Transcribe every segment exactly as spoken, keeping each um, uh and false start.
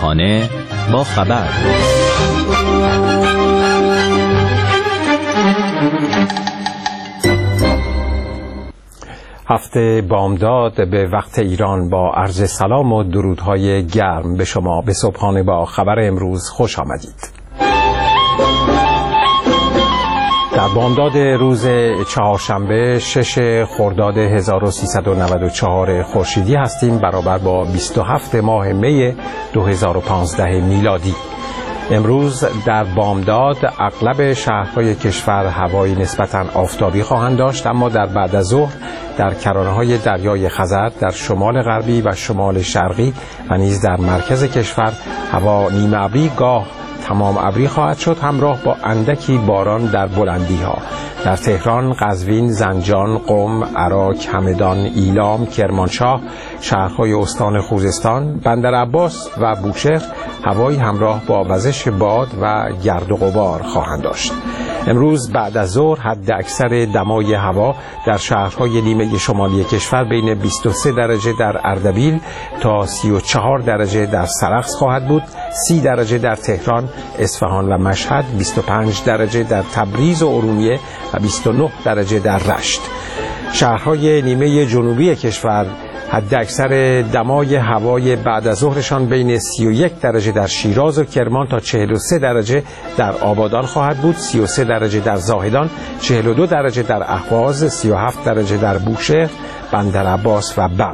صبحانه با خبر. هفته بامداد به وقت ایران با عرض سلام و درودهای گرم به شما. به صبحانه با خبر امروز خوش آمدید. در بامداد روز چهارشنبه شش خرداد هزار و سیصد و نود و چهار خورشیدی هستیم، برابر با بیست و هفت ماه می دو هزار و پانزده میلادی. امروز در بامداد اغلب شهرهای کشور هوای نسبتاً آفتابی خواهند داشت، اما در بعد از ظهر در کرانه‌های دریای خزر در شمال غربی و شمال شرقی و نیز در مرکز کشور هوا نیمه ابری گاه تمام ابری خواهد شد، همراه با اندکی باران در بلندی‌ها. در تهران، قزوین، زنجان، قم، عراق، همدان، ایلام، کرمانشاه، شهرهای استان خوزستان، بندرعباس و بوشهر هوایی همراه با وزش باد و گرد و غبار خواهند داشت. امروز بعد از ظهر حد اکثر دمای هوا در شهرهای نیمه شمالی کشور بین بیست و سه درجه در اردبیل تا سی و چهار درجه در سرخس خواهد بود، سی درجه در تهران، اصفهان و مشهد، بیست و پنج درجه در تبریز و ارومیه و بیست و نه درجه در رشت. شهرهای نیمه جنوبی کشور حد اکثر دمای هوای بعد از ظهرشان بین سی و یک درجه در شیراز و کرمان تا چهل و سه درجه در آبادان خواهد بود، سی و سه درجه در زاهدان، چهل و دو درجه در اهواز، سی و هفت درجه در بوشهر، بندرعباس و بم.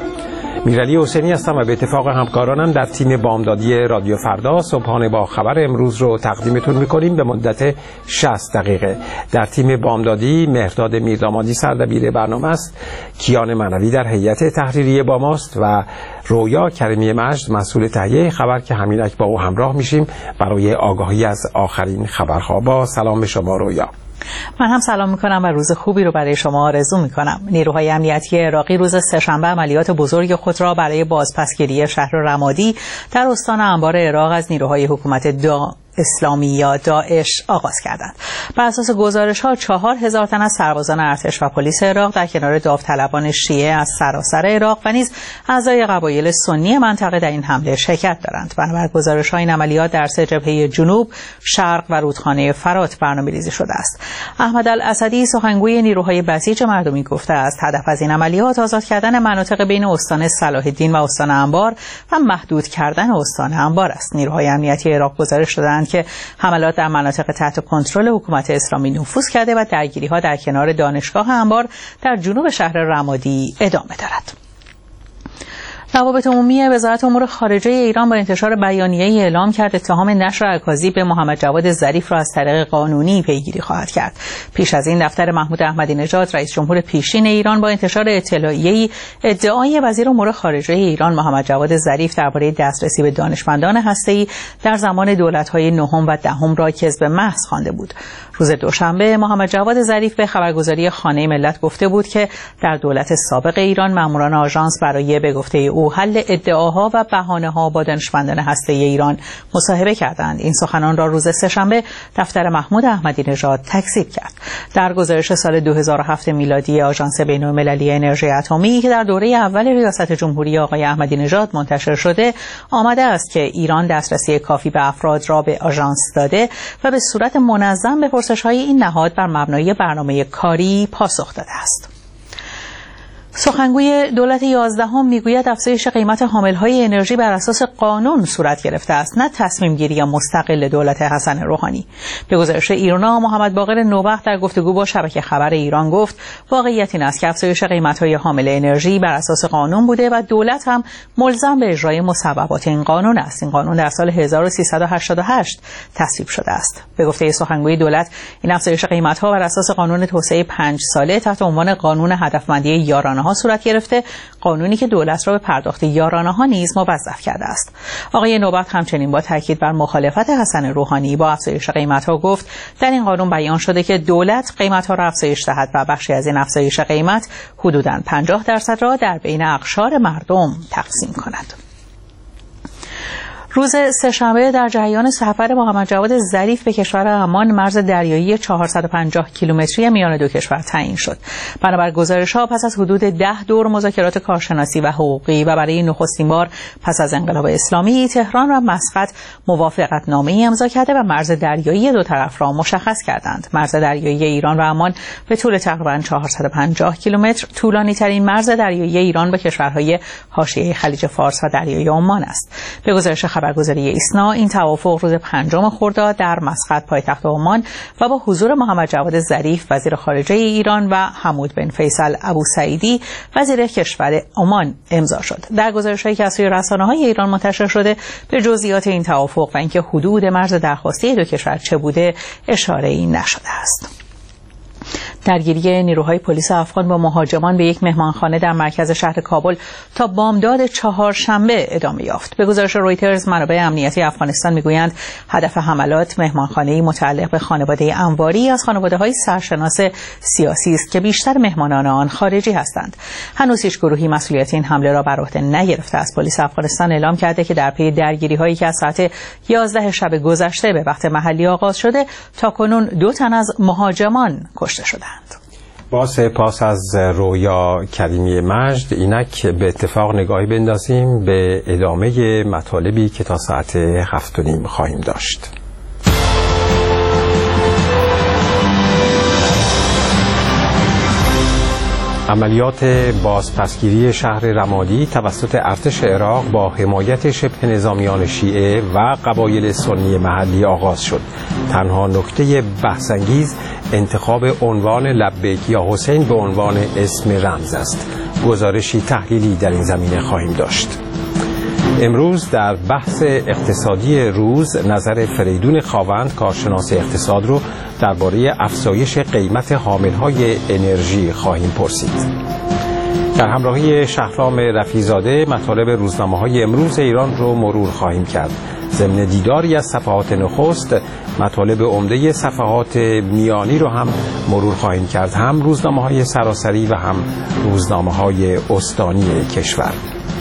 میرعلی حسینی هستم و به اتفاق همکارانم در تیم بامدادی رادیو فردا صبحانه با خبر امروز رو تقدیمتون میکنیم به مدت شصت دقیقه. در تیم بامدادی مهرداد میردامادی سردبیر برنامه است، کیان منوی در هیئت تحریریه با ماست و رویا کریمی مجد مسئول تهیه خبر که همینک با او همراه میشیم برای آگاهی از آخرین خبرها. با سلام به شما رویا. من هم سلام میکنم و روز خوبی رو برای شما آرزو میکنم. نیروهای امنیتی عراقی روز سه‌شنبه عملیات بزرگ خود را برای بازپسگیری شهر رمادی در استان انبار عراق از نیروهای حکومت دا اسلامی یا داعش آغاز کردند. بر اساس گزارش‌ها چهار هزار تن از سربازان ارتش و پلیس عراق در کنار داوطلبان شیعه از سراسر عراق و نیز اعضای قبایل سنی منطقه در این حمله شرکت دارند. بنابر گزارش‌ها این عملیات در سه جبهه جنوب، شرق و رودخانه فرات برنامه‌ریزی شده است. احمد الاسدی سخنگوی نیروهای بسیج مردمی گفته است هدف از این عملیات آزاد کردن مناطق بین استان صلاح الدین و استان انبار و محدود کردن استان انبار است. نیروهای امنیتی عراق گزارش دادند که حملات در مناطق تحت کنترل حکومت اسلامی نفوذ کرده و درگیری‌ها در کنار دانشگاه انبار در جنوب شهر رمادی ادامه دارد. روابط عمومی وزارت امور خارجه ایران با انتشار بیانیه‌ای اعلام کرد اتهام نشر اکاذیب به محمد جواد ظریف را از طریق قانونی پیگیری خواهد کرد. پیش از این دفتر محمود احمدی نژاد رئیس جمهور پیشین ایران با انتشار اطلاعیه‌ای ادعای وزیر امور خارجه ایران محمد جواد ظریف درباره دسترسی به دانشمندان هسته‌ای در زمان دولت‌های نهم و دهم را کذب محض خوانده بود. روز دوشنبه محمد جواد ظریف به خبرگزاری خانه ملت گفته بود که در دولت سابق ایران ماموران آژانس برای به گفته او حل ادعاها و بهانه‌ها با دانشمندان هسته‌ای ایران مصاحبه کردند. این سخنان را روز سه‌شنبه دفتر محمود احمدی نژاد تکذیب کرد. در گزارش سال دو هزار و هفت میلادی آژانس بین‌المللی انرژی اتمی که در دوره اول ریاست جمهوری آقای احمدی نژاد منتشر شده، آمده است که ایران دسترسی کافی به افراد را به آژانس داده و به صورت منظم به پرسش‌های این نهاد بر مبنای برنامه کاری پاسخ داده است. سخنگوی دولت یازدهم میگوید افزایش قیمت حامل‌های انرژی بر اساس قانون صورت گرفته است، نه تصمیم گیری مستقل دولت حسن روحانی. به گزارش ایرنا، محمد باقر نوبخت در گفتگو با شبکه خبر ایران گفت واقعیت این است که افزایش قیمت‌های حامل انرژی بر اساس قانون بوده و دولت هم ملزم به اجرای مصوبات این قانون است. این قانون در سال هزار و سیصد و هشتاد و هشت تصویب شده است. به گفته سخنگوی دولت، این افزایش قیمت‌ها بر اساس قانون توسعه پنج ساله تحت عنوان قانون هدفمندی یارانه ها صورت گرفته، قانونی که دولت را به پرداخت یارانه ها نیز موظف کرده است. آقای نوبت همچنین با تاکید بر مخالفت حسن روحانی با افزایش قیمت ها گفت در این قانون بیان شده که دولت قیمت ها را افزایش دهد و بخشی از این افزایش قیمت حدوداً پنجاه درصد را در بین اقشار مردم تقسیم کند. روز سه‌شنبه در جریان سفر محمد جواد ظریف به کشور عمان مرز دریایی چهارصد و پنجاه کیلومتری میان دو کشور تعیین شد. بنابر گزارش‌ها پس از حدود ده دور مذاکرات کارشناسی و حقوقی و برای نخستین بار پس از انقلاب اسلامی، تهران و مسقط موافقتنامه‌ای امضا کرده و مرز دریایی دو طرف را مشخص کردند. مرز دریایی ایران و عمان به طول تقریباً چهارصد و پنجاه کیلومتر طولانی‌ترین مرز دریایی ایران با کشورهای حاشیه خلیج فارس و دریای عمان است. به گزارش خبرگزاری ایسنا، این توافق روز پنجم خرداد در مسقط پایتخت عمان و با حضور محمد جواد ظریف وزیر خارجه ایران و حمود بن فیصل ابوسعیدی وزیر کشور عمان امضا شد. در گزارش‌هایی که از سوی رسانه‌های ایران منتشر شده به جزئیات این توافق و اینکه حدود مرز درخواستی دو کشور چه بوده اشاره‌ای نشده است. درگیری نیروهای پلیس افغان با مهاجمان به یک مهمانخانه در مرکز شهر کابل تا بامداد چهارشنبه ادامه یافت. به گزارش رویترز، منابع امنیتی افغانستان میگویند هدف حملات مهمانخانه‌ای متعلق به خانواده انواری از خانواده‌های سرشناس سیاسی است که بیشتر مهمانان آن خارجی هستند. هنوز هیچ گروهی مسئولیت این حمله را بر عهده نگرفته است. پلیس افغانستان اعلام کرده که در پی درگیری‌هایی که از ساعت یازده شب گذشته به وقت محلی آغاز شده، تاکنون دو تن از مهاجمان کشته شدند. با سپاس از رویا کریمی مجد، اینک به اتفاق نگاهی بندازیم به ادامه مطالبی که تا ساعت هفت و نیم خواهیم داشت. عملیات بازپسگیری شهر رمادی توسط ارتش عراق با حمایت شبه نظامیان شیعه و قبایل سنی محلی آغاز شد. تنها نکته بحث‌انگیز انتخاب عنوان لبیک یا حسین به عنوان اسم رمز است. گزارشی تحلیلی در این زمینه خواهیم داشت. امروز در بحث اقتصادی روز نظر فریدون خاوند، کارشناس اقتصاد، رو درباره افزایش قیمت حاملهای انرژی خواهیم پرسید. در همراهی شهرام رفیع‌زاده مطالب روزنامه‌های امروز ایران رو مرور خواهیم کرد. ضمن دیداری از صفحات نخست، مطالب عمده صفحات میانی رو هم مرور خواهیم کرد، هم روزنامه‌های سراسری و هم روزنامه‌های استانی کشور.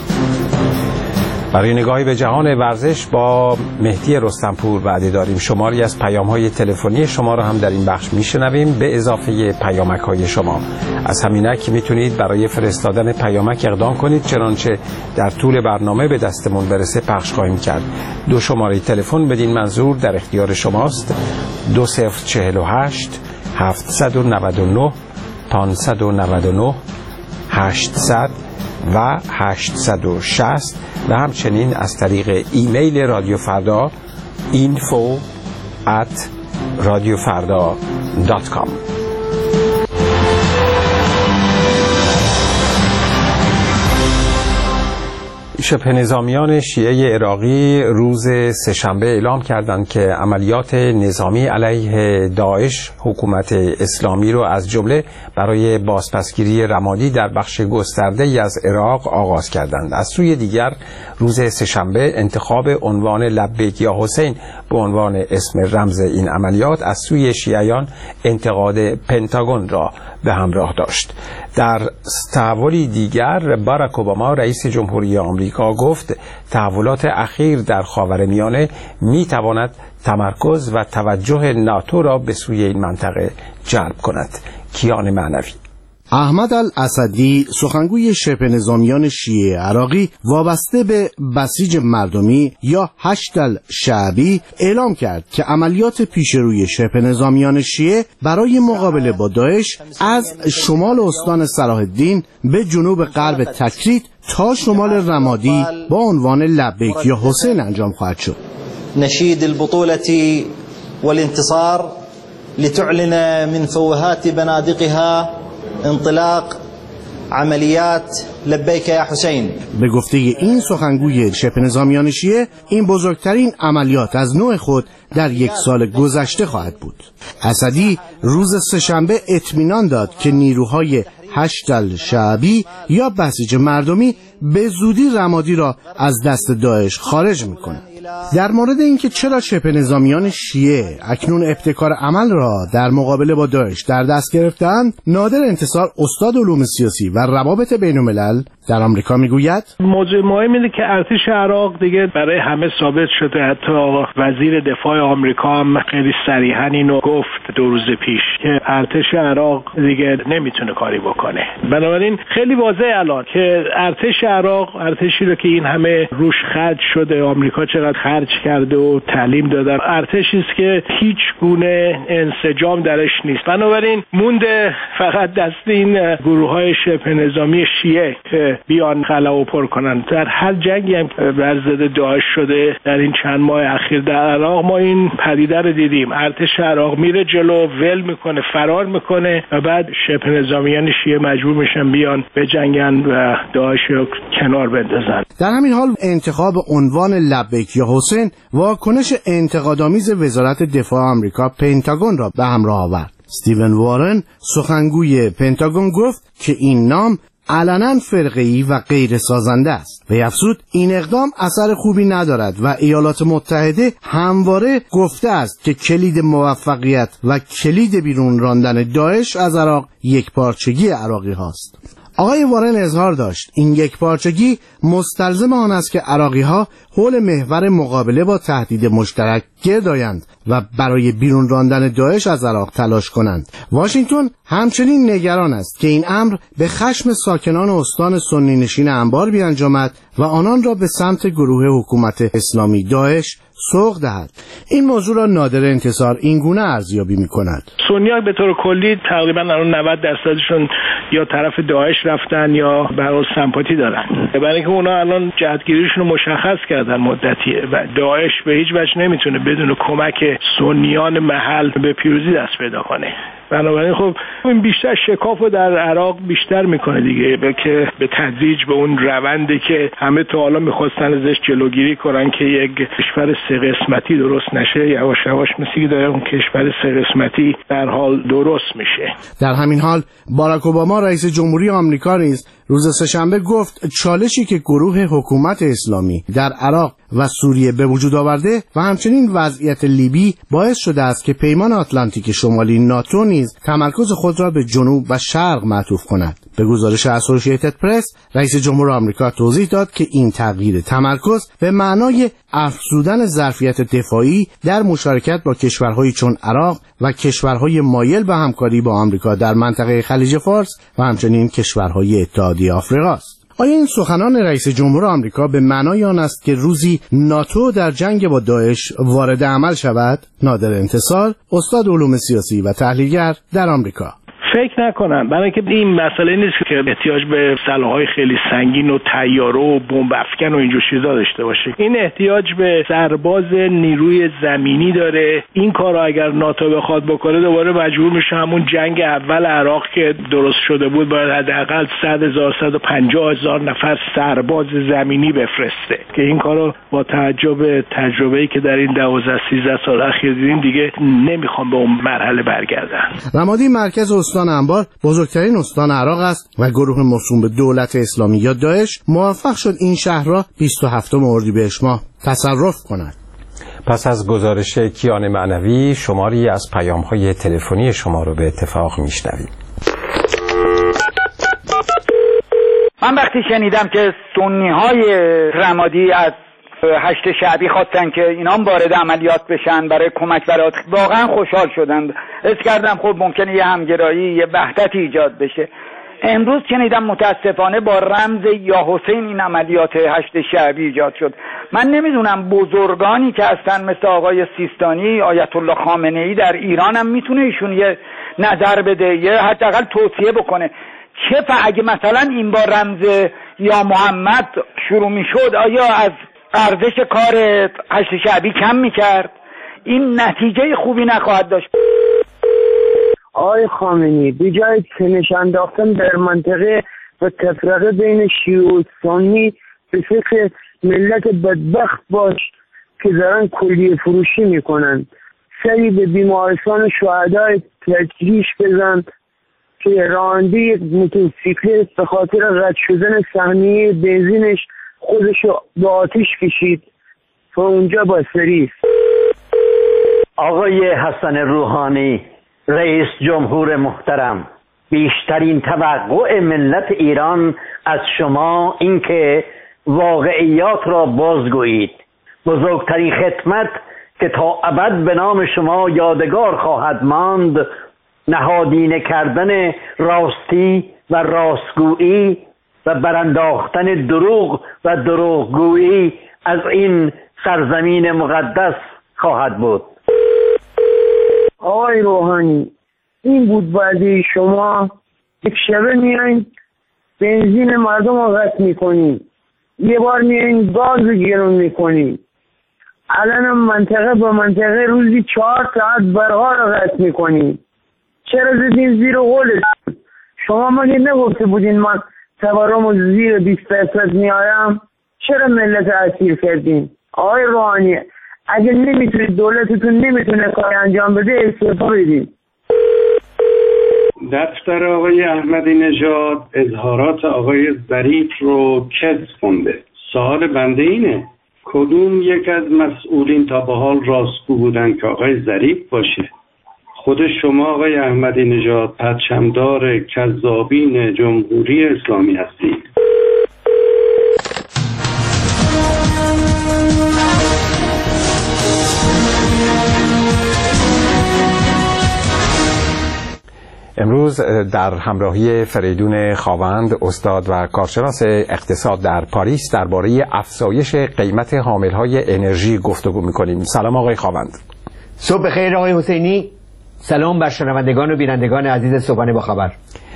برای نگاهی به جهان ورزش با مهدی رستمپور وعده داریم. شماری از پیام‌های تلفنی شما را هم در این بخش میشنویم به اضافه پیامک‌های شما. از همینک میتونید برای فرستادن پیامک اقدام کنید، چنانچه در طول برنامه به دستمون برسه پخش خواهیم کرد. دو شماره تلفن بدین منظور در اختیار شماست: دو صفر چهل و هشت هفتصد و نود و نه پانصد و نود و نه هشتصد و هشتصد و شصت و همچنین از طریق ایمیل رادیو فردا اینفو ات رادیو فردا دات کام. شبه نظامیان شیعه عراقی روز سه‌شنبه اعلام کردند که عملیات نظامی علیه داعش حکومت اسلامی رو از جمله برای بازپسگیری رمادی در بخش گسترده‌ای از عراق آغاز کردند. از سوی دیگر روز سه‌شنبه انتخاب عنوان لبیک یا حسین به عنوان اسم رمز این عملیات از سوی شیعیان انتقاد پنتاگون را به همراه داشت. در تحولی دیگر باراک اوباما رئیس جمهوری آمریکا گفت تحولات اخیر در خاورمیانه می تواند تمرکز و توجه ناتو را به سوی این منطقه جلب کند. کیان معنوی. احمد الاسدی، سخنگوی شبه نظامیان شیعه عراقی وابسته به بسیج مردمی یا هشت الشعبی، اعلام کرد که عملیات پیشروی شبه نظامیان شیعه برای مقابله با داعش از شمال استان صلاح الدین به جنوب غرب تکریت تا شمال رمادی با عنوان لبیک یا حسین انجام خواهد شد. نشید البطولة والانتصار لتعلن من فوهات بنادقها انطلاق عملیات لبیک یا حسین. به گفته این سخنگوی شبه نظامیان شیعه، این بزرگترین عملیات از نوع خود در یک سال گذشته خواهد بود. اسدی روز سه‌شنبه اطمینان داد که نیروهای هشت الشعبی یا بسیج مردمی به زودی رمادی را از دست داعش خارج میکنند. در مورد اینکه چرا شبه نظامیان شیعه اکنون ابتکار عمل را در مقابله با داعش در دست گرفتند، نادر انتصار، استاد علوم سیاسی و روابط بین الملل، در آمریکا میگوید موضوع مهم اینه که ارتش عراق دیگه برای همه ثابت شده. حتی وزیر دفاع آمریکا هم خیلی صریحاً اینو گفت دو روز پیش که ارتش عراق دیگه نمیتونه کاری بکنه. بنابراین خیلی واضحه الان که ارتش عراق، ارتشی رو که این همه روش خرج شده، آمریکا چقدر خرج کرده و تعلیم دادن، ارتشی است که هیچ گونه انسجام درش نیست. بنابراین مونده فقط دست این گروه‌های شبه نظامی شیعه که بیان خلا و پر کنن. در هر جنگی هم بر ضد داعش شده در این چند ماه اخیر در عراق ما این پدیده رو دیدیم. ارتش عراق میره جلو، ول میکنه، فرار میکنه و بعد شبه نظامیان شیعه مجبور میشن بیان به جنگن و داعش رو کنار بندازن. در همین حال انتخاب عنوان لبیک یا حسین واکنش انتقادآمیز وزارت دفاع آمریکا پنتاگون را به همراه آورد. استیون وارن سخنگوی پنتاگون گفت که این نام علنا فرقه‌ای و غیر سازنده است و افزود این اقدام اثر خوبی ندارد و ایالات متحده همواره گفته است که کلید موفقیت و کلید بیرون راندن داعش از عراق یکپارچگی عراقی هاست. آقای وارن اظهار داشت این یکپارچگی مستلزم آن است که عراقی ها حول محور مقابله با تهدید مشترک گرد آیند و برای بیرون راندن داعش از عراق تلاش کنند. واشنگتن همچنین نگران است که این امر به خشم ساکنان استان سنی نشین انبار بیانجامد و آنان را به سمت گروه حکومت اسلامی داعش سوق دهد. این موضوع را نادر انتصار این گونه ارزیابی می‌کند. سنی‌ها به طور کلی تقریبا الان نود درصدشون یا طرف داعش رفتن یا برای سمپاتی دارن. برای اینکه اونا الان جهتگیریشون رو مشخص کردن مدتیه و داعش به هیچ وجه نمیتونه بدون کمک سنیان محل به پیروزی دست پیدا کنه. بنابراین خب این بیشتر شکافو در عراق بیشتر میکنه دیگه، به که به تدریج به اون روندی که همه تا حالا میخواستن ازش جلوگیری کنن که یک کشور سه قسمتی درست نشه، یواش یواش مثل داره اون کشور سه قسمتی در حال درست میشه. در همین حال باراک اوباما رئیس جمهوری آمریکا نیز روز سه‌شنبه گفت چالشی که گروه حکومت اسلامی در عراق و سوریه به وجود آورده و همچنین وضعیت لیبی باعث شده است که پیمان آتلانتیک شمالی ناتو نیز تمرکز خود را به جنوب و شرق معطوف کند. به گزارش اسوسییتد پرس، رئیس جمهور آمریکا توضیح داد که این تغییر تمرکز به معنای افزودن ظرفیت دفاعی در مشارکت با کشورهایی چون عراق و کشورهای مایل به همکاری با آمریکا در منطقه خلیج فارس و همچنین کشورهای اتحادیه آفریقا است. آیا این سخنان رئیس جمهور آمریکا به معنای آن است که روزی ناتو در جنگ با داعش وارد عمل شود؟ نادر انتصار، استاد علوم سیاسی و تحلیلگر در آمریکا. فکر نکنم، برای اینکه این مسئله نیست که احتیاج به سلاح‌های خیلی سنگین و طیاره و بمب افکن و اینجور چیزا داشته باشه. این احتیاج به سرباز نیروی زمینی داره. این کارو اگر ناتو بخواد بکنه دوباره مجبور میشه همون جنگ اول عراق که درست شده بود باید حداقل صد هزار صد و پنجاه هزار نفر سرباز زمینی بفرسته که این کارو با توجه به تجربه‌ای که در این دوازده سیزده سال اخیر دیدیم دیگه نمیخوام به اون مرحله برگردن. رمادی مرکز استان انبار بزرگترین استان عراق است و گروه موسوم به دولت اسلامی یا داعش موفق شد این شهر را بیست و هفتم اردیبهشت ماه تصرف کند. پس از گزارش کیان معنوی شماری از پیام‌های تلفنی شما رو به اتفاق میشنویم. من وقتی شنیدم که سنی‌های رمادی از هشت شعبی خواستن که اینا هم وارد عملیات بشن برای کمک برات، واقعا خوشحال شدم. حس کردم خب ممکنه یه همگرایی، یه وحدت ایجاد بشه. امروز شنیدم متاسفانه با رمز یا حسین این عملیات هشت شعبی ایجاد شد. من نمیدونم بزرگانی که هستن مثل آقای سیستانی، آیت الله خامنه ای در ایران هم میتونه ایشون یه نظر بده، یه حداقل توصیه بکنه. چه اگه مثلا این با رمز یا محمد شروع میشد، آیا از ارزش کار هشت شعبی کم میکرد؟ این نتیجه خوبی نخواهد داشت. آقای خامنه‌ای به جای تنش انداختن در منطقه و تفرقه بین شیعه و سنی به فکر ملت بدبخت باش که دارن کلیه فروشی میکنن. سری به بیمارستان شهدای تجریش بزن که راننده یک موتورسیکلت به خاطر رد شدن سهمیه بنزینش خودشو به آتیش کشید و اونجا با سریف. آقای حسن روحانی، رئیس جمهور محترم، بیشترین توقع ملت ایران از شما اینکه واقعیات را بازگویید. بزرگترین خدمت که تا ابد به نام شما یادگار خواهد ماند نهادینه کردن راستی و راستگویی و برانداختن دروغ و دروغگویی از این سرزمین مقدس خواهد بود. آقای روحانی، این بود وعده شما. یک شبه میایین بنزین مردم رو قطع میکنین، یه بار میایین گاز رو گرون میکنین، الان منطقه با منطقه روزی چهار ساعت برها رو قطع میکنین. چرا زدین زیر قولتون؟ شما مگه نگفته بودین من تورم رو زیر بیست درصد میارم؟ چرا ملت اسیر کردین؟ آقای روحانی، اگه نمیتونید، دولتتون نمیتونه کار انجام بده، استعفا بدید. دفتر آقای احمدی نژاد اظهارات آقای ظریف رو کذب خونده. سوال بنده اینه کدوم یک از مسئولین تا به حال راستگو بودن که آقای ظریف باشه؟ خود شما آقای احمدی نژاد پرچمدار کذابین جمهوری اسلامی هستید. امروز در همراهی فریدون خاوند، استاد و کارشناس اقتصاد در پاریس، درباره افزایش قیمت حاملهای انرژی گفتگو می‌کنیم. سلام آقای خاوند. صبح بخیر آقای حسینی. سلام بر شنوندگان و بینندگان عزیز صبحانه با خبر.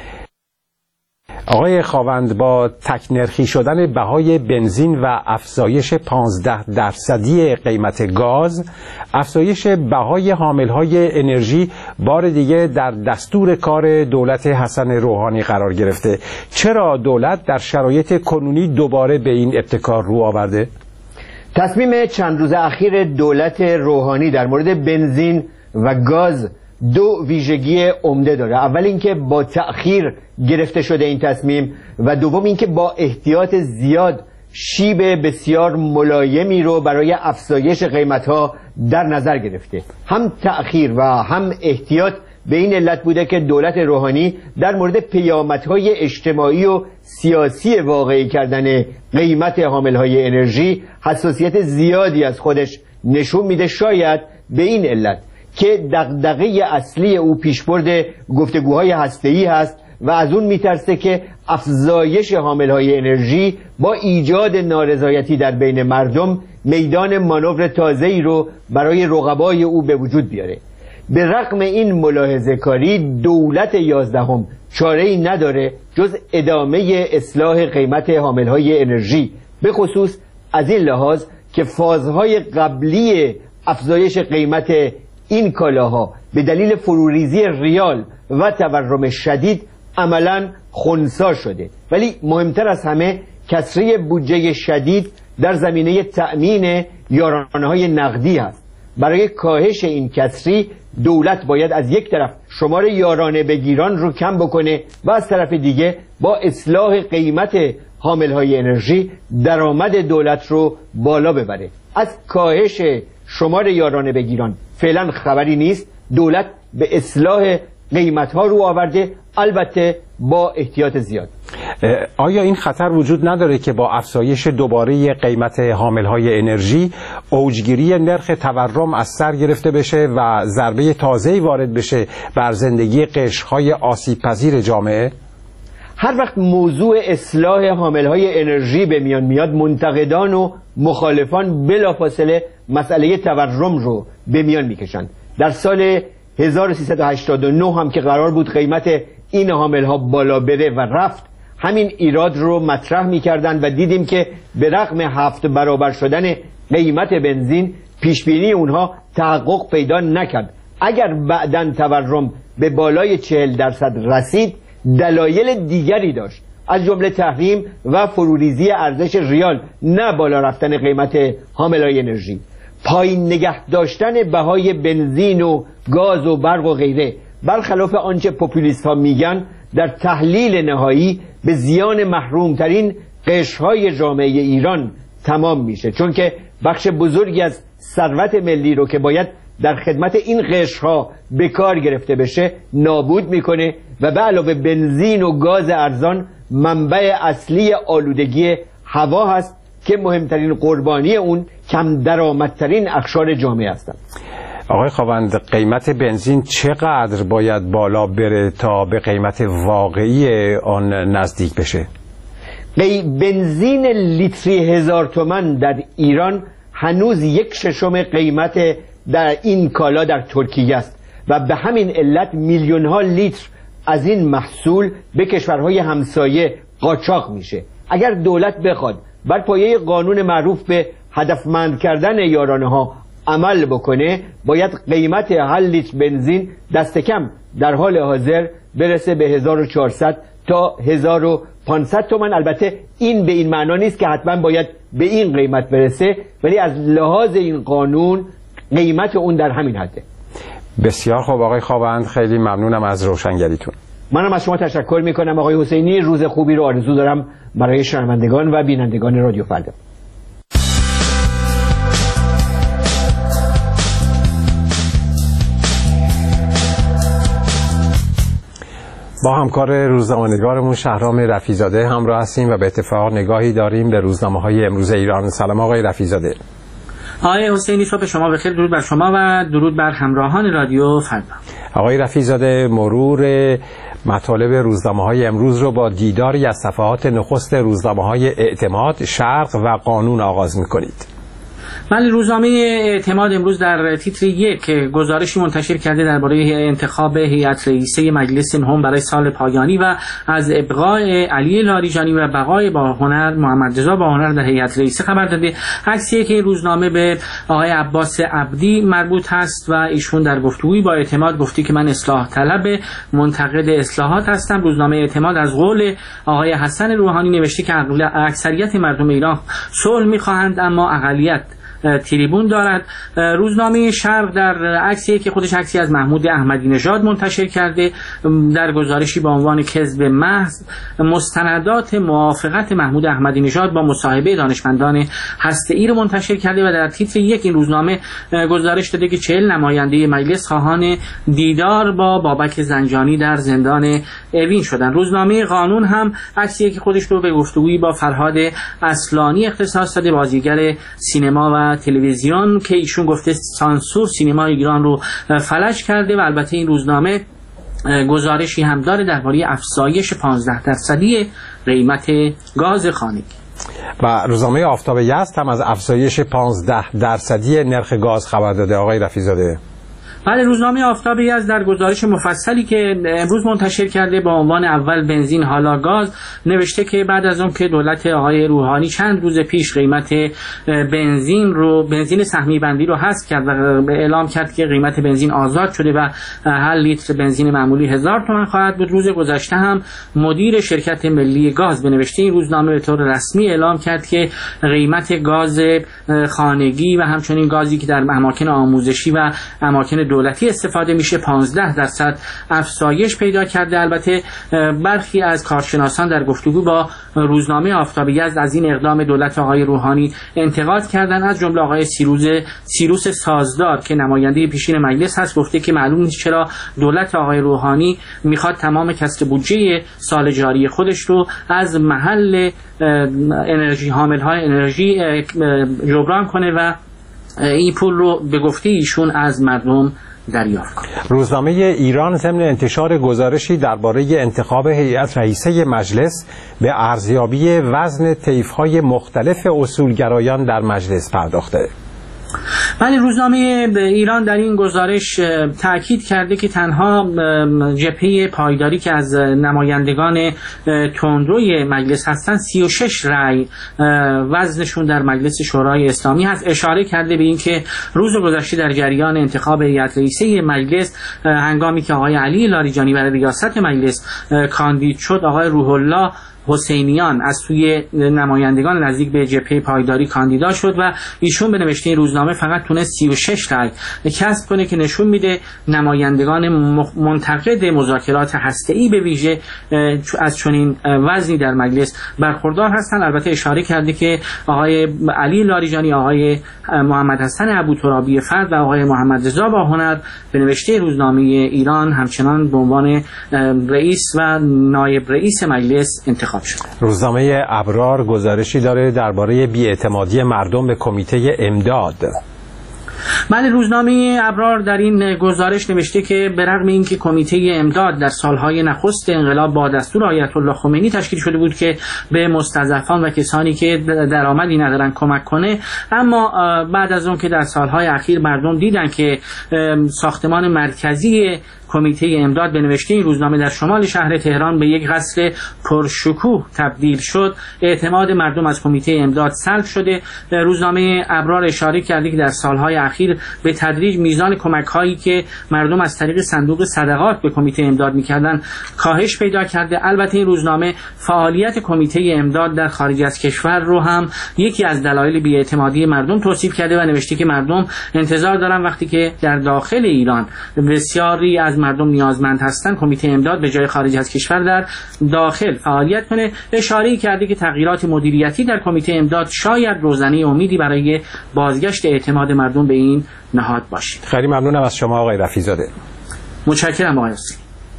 آقای خاوند، با تکنرخی شدن بهای بنزین و افزایش پانزده درصدی قیمت گاز، افزایش بهای حاملهای انرژی بار دیگه در دستور کار دولت حسن روحانی قرار گرفته. چرا دولت در شرایط کنونی دوباره به این ابتکار رو آورده؟ تصمیم چند روز اخیر دولت روحانی در مورد بنزین و گاز دو ویژگی عمده داره. اول اینکه با تأخیر گرفته شده این تصمیم و دوم اینکه با احتیاط زیاد شیب بسیار ملایمی رو برای افزایش قیمت‌ها در نظر گرفته. هم تأخیر و هم احتیاط به این علت بوده که دولت روحانی در مورد پیامدهای اجتماعی و سیاسی واقعی کردن قیمت حاملهای انرژی حساسیت زیادی از خودش نشون میده. شاید به این علت که دغدغه اصلی او پیشبرد گفتگوهای هسته‌ای هست و از اون میترسه که افزایش حاملهای انرژی با ایجاد نارضایتی در بین مردم میدان مانور تازه‌ای رو برای رقبای او به وجود بیاره. به رغم این ملاحظه کاری دولت یازدهم چاره‌ای نداره جز ادامه اصلاح قیمت حاملهای انرژی، به خصوص از این لحاظ که فازهای قبلی افزایش قیمت این کالاها به دلیل فروریزی ریال و تورم شدید عملاً خنثی شده. ولی مهمتر از همه کسری بودجه شدید در زمینه تأمین یارانه‌های نقدی است. برای کاهش این کسری دولت باید از یک طرف شمار یارانه بگیران رو کم بکنه و از طرف دیگه با اصلاح قیمت حاملهای انرژی درآمد دولت رو بالا ببره. از کاهش شمار یارانه بگیران فعلا خبری نیست. دولت به اصلاح قیمت‌ها رو آورده، البته با احتیاط زیاد. آیا این خطر وجود نداره که با افزایش دوباره قیمت حاملهای انرژی اوجگیری نرخ تورم از سر گرفته بشه و ضربه تازه‌ای وارد بشه بر زندگی قشرهای آسیب‌پذیر جامعه؟ هر وقت موضوع اصلاح حاملهای انرژی به میان میاد، منتقدان و مخالفان بلافاصله مسئله تورم رو به میان میکشند. در سال هزار و سیصد و هشتاد و نه هم که قرار بود قیمت این حاملها بالا بره و رفت، همین ایراد رو مطرح میکردند و دیدیم که به رغم هفت برابر شدن قیمت بنزین پیشبینی اونها تحقق پیدا نکرد. اگر بعداً تورم به بالای چهل درصد رسید دلایل دیگری داشت، از جمله تحریم و فروریزی ارزش ریال، نه بالا رفتن قیمت حاملهای انرژی. پایین نگه داشتن بهای بنزین و گاز و برق و غیره، برخلاف آنچه پوپولیست ها میگن، در تحلیل نهایی به زیان محرومترین قشرهای جامعه ایران تمام میشه، چون که بخش بزرگی از ثروت ملی رو که باید در خدمت این قشرها به کار گرفته بشه نابود میکنه و به علاوه بنزین و گاز ارزان منبع اصلی آلودگی هوا هست که مهمترین قربانی اون کم درآمدترین اقشار جامعه هستند. آقای خاوند، قیمت بنزین چقدر باید بالا بره تا به قیمت واقعی آن نزدیک بشه؟ قی... بنزین لیتری هزار تومان در ایران هنوز یک ششم قیمت در این کالا در ترکیه است و به همین علت میلیون ها لیتر از این محصول به کشورهای همسایه قاچاق میشه. اگر دولت بخواد بر پایه قانون معروف به هدفمند کردن یارانه ها عمل بکنه، باید قیمت هر لیتر بنزین دست کم در حال حاضر برسه به هزار و چهارصد تا هزار و پانصد تومان. البته این به این معنا نیست که حتما باید به این قیمت برسه، ولی از لحاظ این قانون قیمت اون در همین حده. بسیار خوب آقای خاوند، خیلی ممنونم از روشنگریتون. منم از شما تشکر میکنم آقای حسینی. روز خوبی رو آرزو دارم برای شنوندگان و بینندگان رادیو فردا. با همکار روزنامه‌نگارمون شهرام رفیع‌زاده همراه هستیم و به اتفاق نگاهی داریم به روزنامه‌های امروز ایران. سلام آقای رفیع‌زاده. آقای حسینی، صبح شما بخیر. درود بر شما و درود بر همراهان رادیو فردا. آقای رفیع‌زاده، مرور مطالب روزنامه‌های امروز رو با دیداری از صفحات نخست روزنامه‌های اعتماد، شرق و قانون آغاز می‌کنید. بله، روزنامه اعتماد امروز در تیتر یک گزارشی منتشر کرده درباره انتخاب هیئت رئیسه مجلس نهم برای سال پایانی و از ابقای علی لاریجانی و بقای با هنر محمد رضا با هنر در هیئت رئیسه خبر داده. عکسی که روزنامه به آقای عباس عبدی مربوط هست و ایشون در گفتگویی با اعتماد گفتی که من اصلاح طلب منتقد اصلاحات هستم. روزنامه اعتماد از قول آقای حسن روحانی نوشته که اکثریت مردم ایران صلح می‌خواهند اما اقلیت تریبون دارد. روزنامه شرق در عکسی که خودش عکسی از محمود احمدی نژاد منتشر کرده در گزارشی با عنوان کذب محض مستندات موافقت محمود احمدی نژاد با مصاحبه دانشمندان هسته‌ای رو منتشر کرده و در تیتر یک این روزنامه گزارش داده که چهل نماینده مجلس خواهان دیدار با بابک زنجانی در زندان اوین شدند. روزنامه قانون هم عکسی که خودش رو به گفتگویی با فرهاد اصلانی اختصاص داده، بازیگر سینما و تلویزیون، که ایشون گفته سانسور سینما ایران رو فلج کرده و البته این روزنامه گزارشی هم داره درباره افزایش پانزده درصدی قیمت گاز خانگی. و روزنامه آفتاب یزد هم از افزایش پانزده درصدی نرخ گاز خبر داده. آقای رفیع‌زاده. بله، روزنامه آفتاب یزد در گزارش مفصلی که امروز منتشر کرده با عنوان اول بنزین حالا گاز نوشته که بعد از اون که دولت آقای روحانی چند روز پیش قیمت بنزین رو بنزین سهمی بندی رو حذف کرد و اعلام کرد که قیمت بنزین آزاد شده و هر لیتر بنزین معمولی هزار تومان خواهد بود، روز گذشته هم مدیر شرکت ملی گاز به نوشته این روزنامه به طور رسمی اعلام کرد که قیمت گاز خانگی و همچنین گازی که در اماکن آموزشی و اماکن دولتی استفاده میشه پانزده درصد افزایش پیدا کرده. البته برخی از کارشناسان در گفتگو با روزنامه آفتاب یزد از این اقدام دولت آقای روحانی انتقاد کردند. از جمله آقای سیروز سیروس سازدار که نماینده پیشین مجلس هست گفته که معلوم نیست چرا دولت آقای روحانی میخواد تمام کسر بودجه سال جاری خودش رو از محل انرژی حامل‌های انرژی جبران کنه و این پول رو به گفته ایشون از مردم دریافت کنه. روزنامه ایران ضمن انتشار گزارشی درباره انتخاب هیئت رئیسه مجلس به ارزیابی وزن طیف‌های مختلف اصولگرایان در مجلس پرداخته. ولی روزنامه ایران در این گزارش تاکید کرده که تنها جبهه پایداری که از نمایندگان تندروی مجلس هستند سی و شش رأی وزنشون در مجلس شورای اسلامی هست. اشاره کرده به اینکه روز گذشته در جریان انتخاب هیئت رئیسه مجلس هنگامی که آقای علی لاریجانی برای ریاست مجلس کاندید شد، آقای روح الله حسینیان از سوی نمایندگان نزدیک به جبهه پایداری کاندیدا شد و ایشون به نوشته این روزنامه فقط تونست سی و شش رأی کسب کنه که نشون میده نمایندگان منتقد مذاکرات هسته‌ای به ویژه از چنین وزنی در مجلس برخوردار هستند. البته اشاره کرده که آقای علی لاریجانی، آقای محمد حسن ابوترابی فرد و آقای محمد رضا باهنر به نوشته روزنامه ایران همچنان به عنوان رئیس و نایب رئیس مجلس انتخاب شد. روزنامه ابرار گزارشی داره درباره بی‌اعتمادی مردم به کمیته امداد. بله، روزنامه ابرار در این گزارش نوشته که به رغم اینکه کمیته امداد در سالهای نخست انقلاب با دستور آیت الله خمینی تشکیل شده بود که به مستضعفان و کسانی که درآمدی ندارن کمک کنه، اما بعد از اون که در سالهای اخیر مردم دیدن که ساختمان مرکزی کمیته امداد به نوشته این روزنامه در شمال شهر تهران به یک قصر پرشکوه تبدیل شد، اعتماد مردم از کمیته امداد سلب شده. روزنامه ابرار اشاره کرده که در سالهای اخیر به تدریج میزان کمک‌هایی که مردم از طریق صندوق صدقات به کمیته امداد می‌کردند کاهش پیدا کرده. البته این روزنامه فعالیت کمیته امداد در خارج از کشور رو هم یکی از دلایل بی‌اعتمادی مردم توصیف کرده و نوشته که مردم انتظار دارن وقتی که در داخل ایران بسیاری از مردم نیازمند هستند کمیته امداد به جای خارج از کشور در داخل فعالیت کنه. اشاره کرده که تغییرات مدیریتی در کمیته امداد شاید روزنه امیدی برای بازگشت اعتماد مردم به این نهاد باشه. خیلی ممنونم از شما آقای رفیع‌زاده. متشکرم آقای حسین.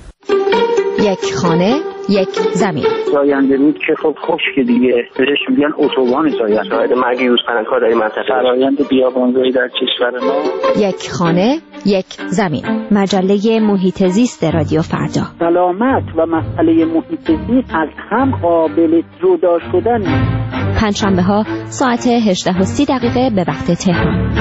یک خانه یک زمین. زاینده رود که خب خشک دیگه، بهش میگن اتوبان زاینده. شاهد مرگ یوز پناهگاه منطقه فرآیند بیابانزایی در کشور ما. یک خانه یک زمین. مجله محیط زیست رادیو فردا. سلامت و مسئله محیط زیست از هم قابل جدا شدن. پنجشنبه ها ساعت هجده و سی دقیقه به وقت تهران.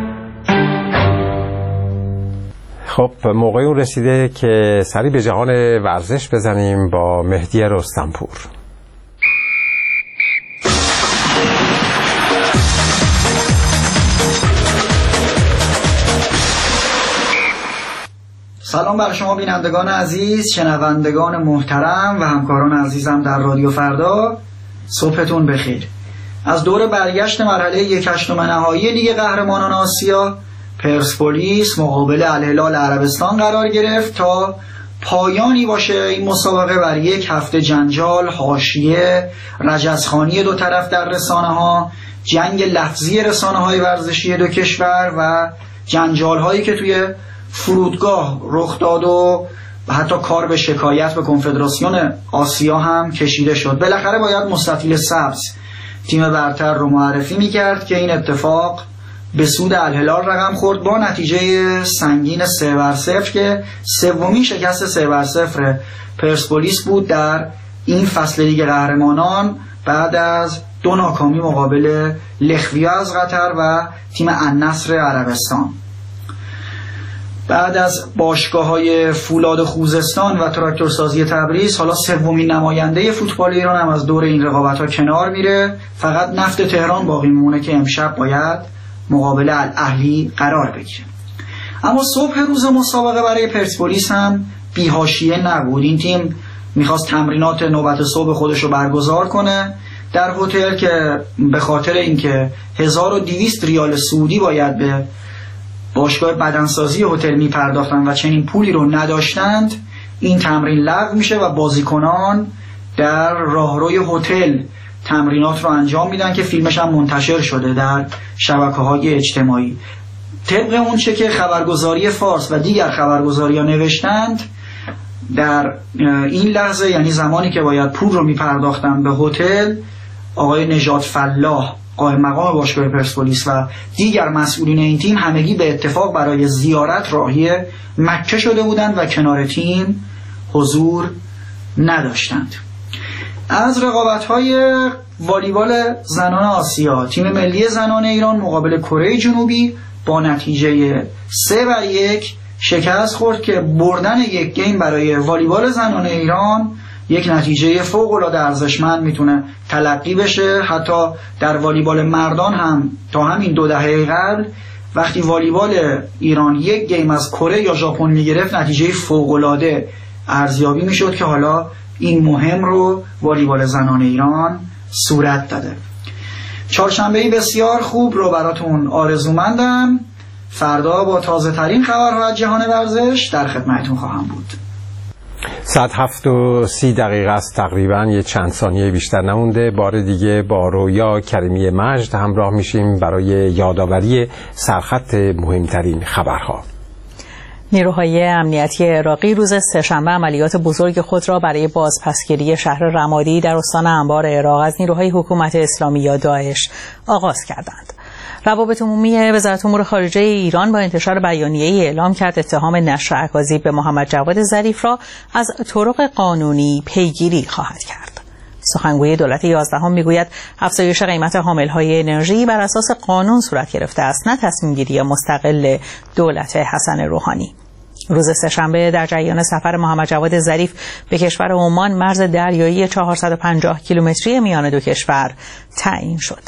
خب موقع اون رسیده که سری به جهان ورزش بزنیم با مهدی رستمپور. سلام بر شما بینندگان عزیز، شنوندگان محترم و همکاران عزیزم در رادیو فردا. صبحتون بخیر. از دور برگشت مرحله یک هشتم نهایی لیگ قهرمانان آسیا، پرسپولیس مقابل الهلال عربستان قرار گرفت تا پایانی باشه این مسابقه بر یک هفته جنجال، حاشیه، رجزخوانی دو طرف در رسانه ها، جنگ لفظی رسانه های ورزشی دو کشور و جنجال هایی که توی فرودگاه رخ داد و حتی کار به شکایت به کنفدراسیون آسیا هم کشیده شد. بالاخره باید مستطیل سبز تیم برتر رو معرفی میکرد که این اتفاق به سود الهلال رقم خورد با نتیجه سنگین سه بر صفر که سومین شکست سه بر صفر پرسپولیس بود در این فصل لیگ قهرمانان بعد از دو ناکامی مقابل لخویا از قطر و تیم النصر عربستان. بعد از باشگاه‌های فولاد خوزستان و تراکتورسازی تبریز، حالا سومین نماینده فوتبال ایران هم از دور این رقابت‌ها کنار میره. فقط نفت تهران باقی میمونه که امشب باید مقابل الاهلی قرار بگیره. اما صبح روز مسابقه برای پرسپولیس هم بی‌حاشیه نبود. این تیم میخواست تمرینات نوبت صبح خودش رو برگزار کنه در هتل که به خاطر اینکه هزار و دویست ریال سعودی باید به باشگاه بدنسازی هتل میپرداختند و چنین پولی رو نداشتند، این تمرین لغو میشه و بازیکنان در راهروی هتل تمرینات رو انجام میدن که فیلمش هم منتشر شده در شبکه‌های اجتماعی. طبق اون چه که خبرگزاری فارس و دیگر خبرگزاری‌ها نوشتند، در این لحظه یعنی زمانی که باید پول رو میپرداختن به هتل، آقای نجات فلاح قائم مقام باشگاه پرسپولیس و دیگر مسئولین این تیم همگی به اتفاق برای زیارت راهی مکه شده بودند و کنار تیم حضور نداشتند. از رقابت‌های والیبال زنان آسیا، تیم ملی زنان ایران مقابل کره جنوبی با نتیجه سه بر یک شکست خورد که بردن یک گیم برای والیبال زنان ایران یک نتیجه فوق‌العاده ارزشمند میتونه تلقی بشه. حتی در والیبال مردان هم تا همین دو دهه قبل وقتی والیبال ایران یک گیم از کره یا ژاپن میگرفت نتیجه فوق‌العاده ارزیابی میشد که حالا این مهم رو والیبال زنان ایران صورت داده. چهارشنبه‌ای بسیار خوب رو براتون آرزومندم. فردا با تازه ترین خبرها از جهان ورزش در خدمتتون خواهم بود. ساعت هفت و سی دقیقه است، تقریبا یه چند ثانیه بیشتر نمونده. بار دیگه با رویا کریمی مجد همراه میشیم برای یادآوری سرخط مهمترین خبرها. نیروهای امنیتی عراقی روز سه‌شنبه عملیات بزرگ خود را برای بازپسگیری شهر رمادی در استان انبار عراق از نیروهای حکومت اسلامی یا داعش آغاز کردند. روابط عمومی وزارت امور خارجه ایران با انتشار بیانیه‌ای اعلام کرد اتهام نشر اکاذیب به محمد جواد ظریف را از طرق قانونی پیگیری خواهد کرد. سخنگوی دولت یازدهم میگوید افزایش قیمت حامل‌های انرژی بر اساس قانون صورت گرفته است، نه تصمیم‌گیری مستقل دولت حسن روحانی. روز سه‌شنبه در جریان سفر محمد جواد ظریف به کشور عمان مرز دریایی چهارصد و پنجاه کیلومتری میان دو کشور تعیین شد.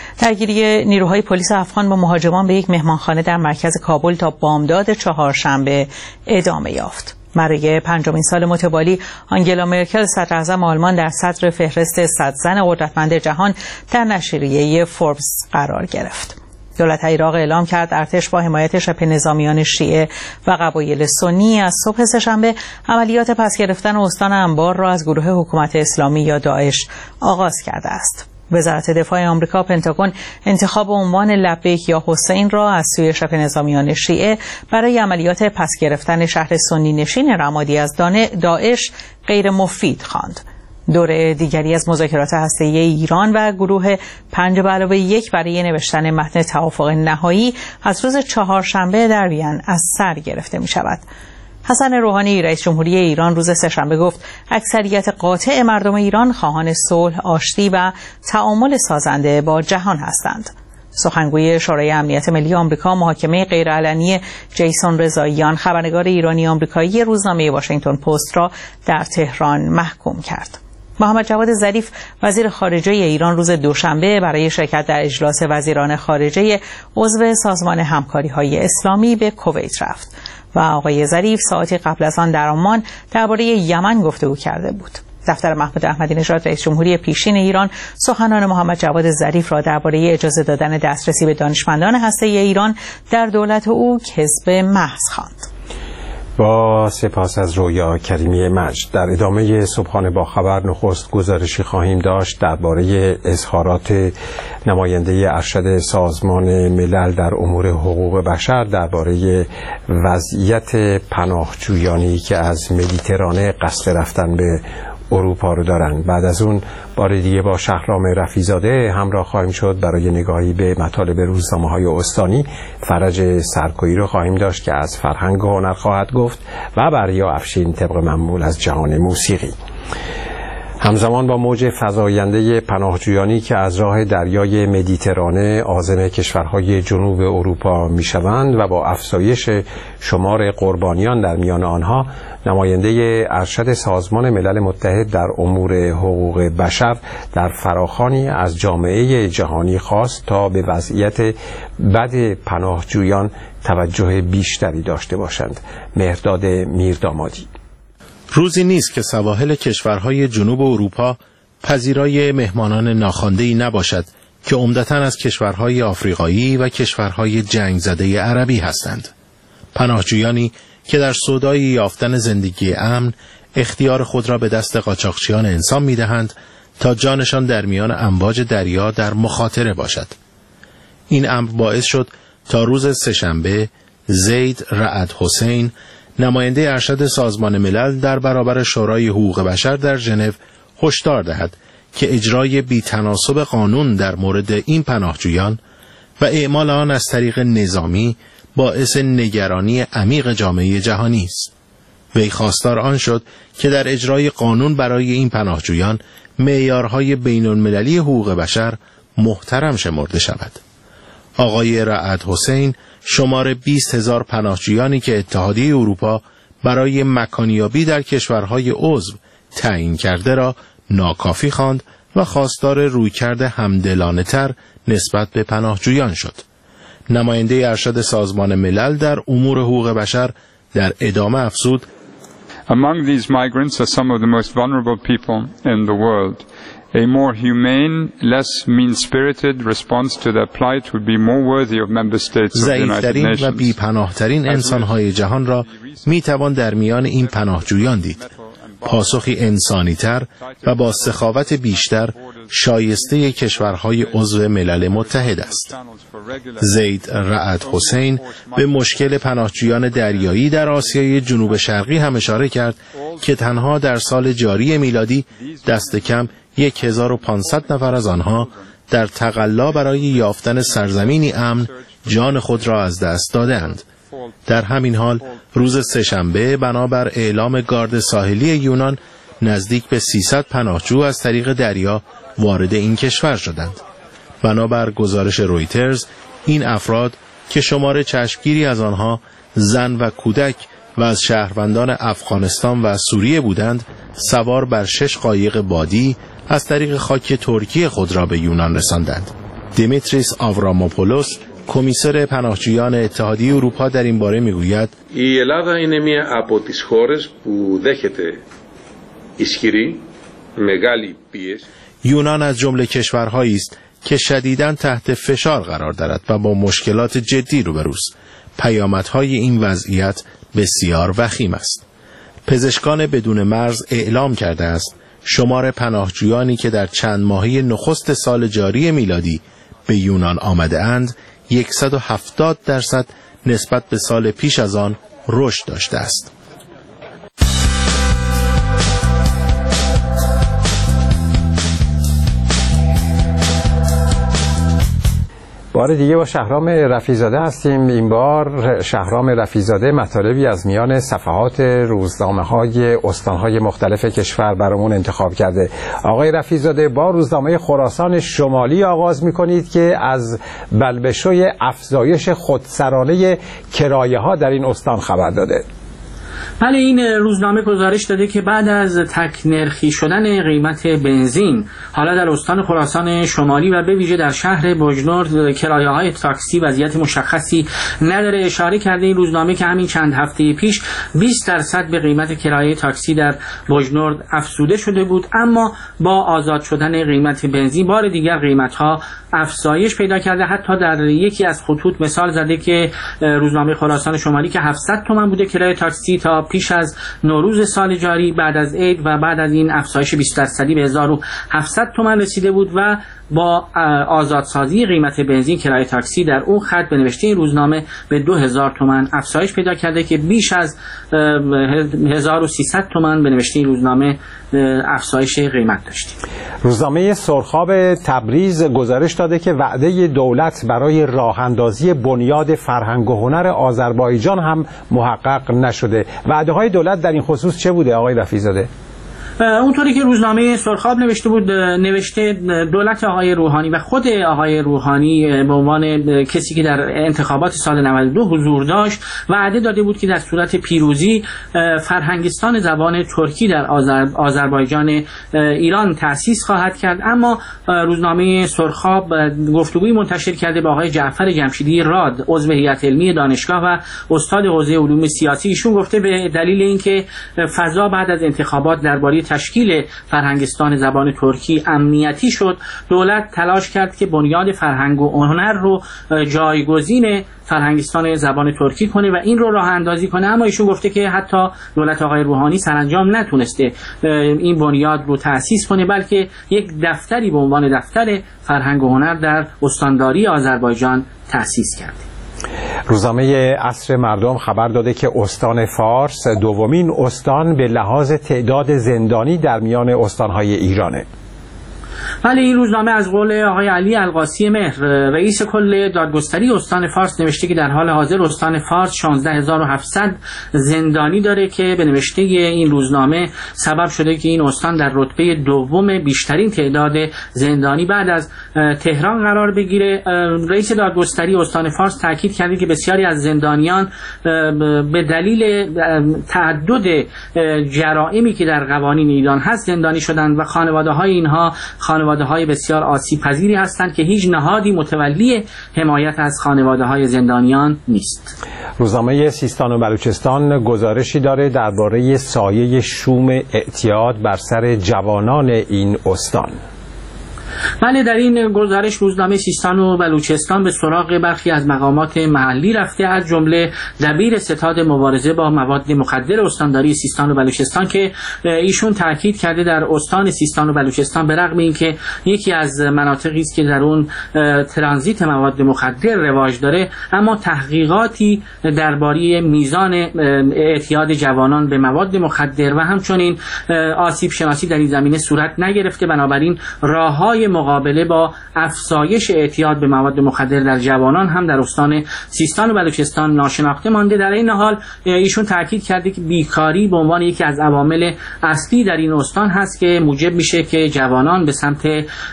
درگیری نیروهای پلیس افغان با مهاجمان به یک مهمانخانه در مرکز کابل تا بامداد چهارشنبه ادامه یافت. برای پنجمین سال متوالی آنگلا مرکل صدراعظم آلمان در صدر فهرست صد زن قدرتمند جهان در نشریه فوربس قرار گرفت. دولت عراق اعلام کرد ارتش با حمایت شبه نظامیان شیعه و قبایل سنی از صبح سه‌شنبه عملیات پس گرفتن استان انبار را از گروه حکومت اسلامی یا داعش آغاز کرده است. وزارت دفاع آمریکا پنتاگون انتخاب عنوان لبیک یا حسین را از سوی شبه نظامیان شیعه برای عملیات پس گرفتن شهر سنی نشین رمادی از داعش غیر مفید خواند. دور دیگری از مذاکرات هسته‌ای ایران و گروه پنج به علاوه یک برای نوشتن متن توافق نهایی از روز چهارشنبه در وین از سر گرفته می شود. حسن روحانی رئیس جمهوری ایران روز سه‌شنبه گفت اکثریت قاطع مردم ایران خواهان صلح، آشتی و تعامل سازنده با جهان هستند. سخنگوی شورای امنیت ملی آمریکا محاکمه غیرعلنی جیسون رضاییان، خبرنگار ایرانی آمریکایی روزنامه واشنگتن پست را در تهران محکوم کرد. محمد جواد ظریف وزیر خارجه ایران روز دوشنبه برای شرکت در اجلاس وزیران خارجه عضو سازمان همکاری‌های اسلامی به کویت رفت و آقای ظریف ساعتی قبل از آن در عمان درباره یمن گفتگو کرده بود. دفتر محمود احمدی نژاد رئیس جمهوری پیشین ایران سخنان محمد جواد ظریف را درباره اجازه دادن دسترسی به دانشمندان هسته‌ای ایران در دولت او کذب محض خواند. با سپاس از رویا کریمی مجد. در ادامه صبحانه با خبر نخست گزارشی خواهیم داشت درباره اظهارات نماینده ارشد سازمان ملل در امور حقوق بشر درباره وضعیت پناهجویانی که از مدیترانه قصد رفتن به اروپا رو دارند. بعد از اون بار دیگه با شهرام رفیزاده همراه خواهیم شد برای نگاهی به مطالب روزنامه‌های استانی. فرج سرکویی رو خواهیم داشت که از فرهنگ و هنر خواهد گفت و بریا افشین طبق معمول از جهان موسیقی. همزمان با موج فزاینده پناهجویانی که از راه دریای مدیترانه عازم کشورهای جنوب اروپا میشوند و با افزایش شمار قربانیان در میان آنها، نماینده ارشد سازمان ملل متحد در امور حقوق بشر در فراخوانی از جامعه جهانی خواست تا به وضعیت بد پناهجویان توجه بیشتری داشته باشند. مهرداد میردامادی. روزی نیست که سواحل کشورهای جنوب اروپا پذیرای مهمانان ناخوانده‌ای نباشد که عمدتاً از کشورهای آفریقایی و کشورهای جنگ زده عربی هستند. پناهجویانی که در سودای یافتن زندگی امن اختیار خود را به دست قاچاقچیان انسان می‌دهند تا جانشان در میان امواج دریا در مخاطره باشد. این امر باعث شد تا روز سه‌شنبه زید رعد حسین، نماینده ارشد سازمان ملل در برابر شورای حقوق بشر در ژنو، هشدار دهد که اجرای بی‌تناسب قانون در مورد این پناهجویان و اعمال آن از طریق نظامی باعث نگرانی عمیق جامعه جهانی است. وی خواستار آن شد که در اجرای قانون برای این پناهجویان معیارهای بین‌المللی حقوق بشر محترم شمرده شود. آقای رعد حسین شمار بیست هزار پناهجویانی که اتحادیه اروپا برای مکانیابی در کشورهای عضو تعیین کرده را ناکافی خواند و خواستار رویکرد همدلانه‌تر نسبت به پناهجویان شد. نماینده ارشد سازمان ملل در امور حقوق بشر در ادامه افزود: Among these migrants are some of the most vulnerable people in the world. A more humane, less mean-spirited response to their plight would be more worthy of member states of the United Nations. ضعیف‌ترین و بی‌پناه‌ترین انسان‌های جهان را می‌توان در میان این پناهجویان دید. پاسخی انسانی‌تر و با سخاوت بیشتر شایسته کشورهای عضو ملل متحد است. زید رعد حسین به مشکل پناهجویان دریایی در آسیای جنوب شرقی هم اشاره کرد که تنها در سال جاری میلادی دست کم هزار و پانصد نفر از آنها در تقلا برای یافتن سرزمینی امن جان خود را از دست دادند. در همین حال روز سه‌شنبه بنابر اعلام گارد ساحلی یونان نزدیک به سیصد پناهجو از طریق دریا وارد این کشور شدند. بنابر گزارش رویترز این افراد که شمار چشمگیری از آنها زن و کودک و از شهروندان افغانستان و سوریه بودند سوار بر شش قایق بادی از طریق خاک ترکیه خود را به یونان رساندند. دیمیتریس آوراموپولوس کمیسر پناهجویان اتحادیه اروپا در این باره میگوید Η Ελλάδα είναι μία από τις χώρες που δέχεται ισχυρή μεγάλη πίεση. یونان از جمله کشورهایی است که شدیداً تحت فشار قرار دارد و با مشکلات جدی روبروست. پیامدهای این وضعیت بسیار وخیم است. پزشکان بدون مرز اعلام کرده است شمار پناهجویانی که در چند ماهه نخست سال جاری میلادی به یونان آمده اند صد و هفتاد درصد نسبت به سال پیش از آن رشد داشته است. بار دیگه با شهرام رفیع‌زاده هستیم. این بار شهرام رفیع‌زاده مطالبی از میان صفحات روزنامه‌های استان‌های مختلف کشور برامون انتخاب کرده. آقای رفیع‌زاده با روزنامه خراسان شمالی آغاز می‌کنید که از بلبشوی افزایش خودسرانه کرایه‌ها در این استان خبر داده. بله، این روزنامه گزارش داده که بعد از تک نرخی شدن قیمت بنزین حالا در استان خراسان شمالی و به ویژه در شهر بجنورد کرایه‌های تاکسی وضعیت مشخصی نداره. اشاره کرده این روزنامه که همین چند هفته پیش بیست درصد به قیمت کرایه تاکسی در بجنورد افزوده شده بود، اما با آزاد شدن قیمت بنزین بار دیگر قیمت‌ها افزایش پیدا کرده. حتی در یکی از خطوط مثال زده که روزنامه خراسان شمالی که هفتصد تومان بوده کرایه تاکسی تا پیش از نوروز سال جاری، بعد از عید و بعد از این افزایش بیست درصدی به هزار و هفتصد تومان رسیده بود و با آزادسازی قیمت بنزین کرایه تاکسی در اون خط به نوشته این روزنامه به دو هزار تومان افزایش پیدا کرده که بیش از هزار و سیصد تومان به نوشته این روزنامه افزایش قیمت داشتیم. روزنامه سرخاب تبریز گزارش داده که وعده دولت برای راه اندازی بنیاد فرهنگ و هنر آذربایجان هم محقق نشده. وعده های دولت در این خصوص چه بوده آقای رفیع‌زاده؟ اونطوری که روزنامه سرخاب نوشته بود، نوشته دولت آقای روحانی و خود آقای روحانی به عنوان کسی که در انتخابات سال نود و دو حضور داشت وعده داده بود که در صورت پیروزی فرهنگستان زبان ترکی در آذر... آذربایجان ایران تأسیس خواهد کرد. اما روزنامه سرخاب گفتگوی منتشر کرده با آقای جعفر جمشیدی راد، عضو هیئت علمی دانشگاه و استاد حوزه علوم سیاسی. ایشون گفته به دلیل اینکه فضا بعد از انتخابات درباره تشکیل فرهنگستان زبان ترکی امنیتی شد، دولت تلاش کرد که بنیاد فرهنگ و هنر رو جایگزین فرهنگستان زبان ترکی کنه و این رو راه اندازی کنه. اما ایشون گفته که حتی دولت آقای روحانی سرانجام نتونسته این بنیاد رو تأسیس کنه، بلکه یک دفتری به عنوان دفتر فرهنگ و هنر در استانداری آذربایجان تأسیس کرده. روزنامه عصر مردم خبر داده که استان فارس دومین استان به لحاظ تعداد زندانی در میان استانهای ایرانه. بله، این روزنامه از قول آقای علی القاسی مهر رئیس کل دادگستری استان فارس نوشته که در حال حاضر استان فارس شانزده هزار و هفتصد زندانی داره که به نوشته این روزنامه سبب شده که این استان در رتبه دوم بیشترین تعداد زندانی بعد از تهران قرار بگیره. رئیس دادگستری استان فارس تاکید کرده که بسیاری از زندانیان به دلیل تعدد جرائمی که در قوانین ایران هست زندانی شدند و خانواده‌های اینها خانواده‌های بسیار آسیب پذیری هستند که هیچ نهادی متولی حمایت از خانواده‌های زندانیان نیست. روزنامه سیستان و بلوچستان گزارشی داره درباره سایه شوم اعتیاد بر سر جوانان این استان. بله، در این گزارش روزنامه سیستان و بلوچستان به سراغ برخی از مقامات محلی رفته، از جمله دبیر ستاد مبارزه با مواد مخدر استانداری سیستان و بلوچستان که ایشون تاکید کرده در استان سیستان و بلوچستان به رغم اینکه یکی از مناطقی است که در اون ترانزیت مواد مخدر رواج داره، اما تحقیقاتی درباره میزان اعتیاد جوانان به مواد مخدر و همچنین آسیب شناسی در این زمینه صورت نگرفته. بنابراین راههای مقابله با افزایش اعتیاد به مواد مخدر در جوانان هم در استان سیستان و بلوچستان ناشناخته مانده. در این حال ایشون تاکید کرده که بیکاری به عنوان یکی از عوامل اصلی در این استان هست که موجب میشه که جوانان به سمت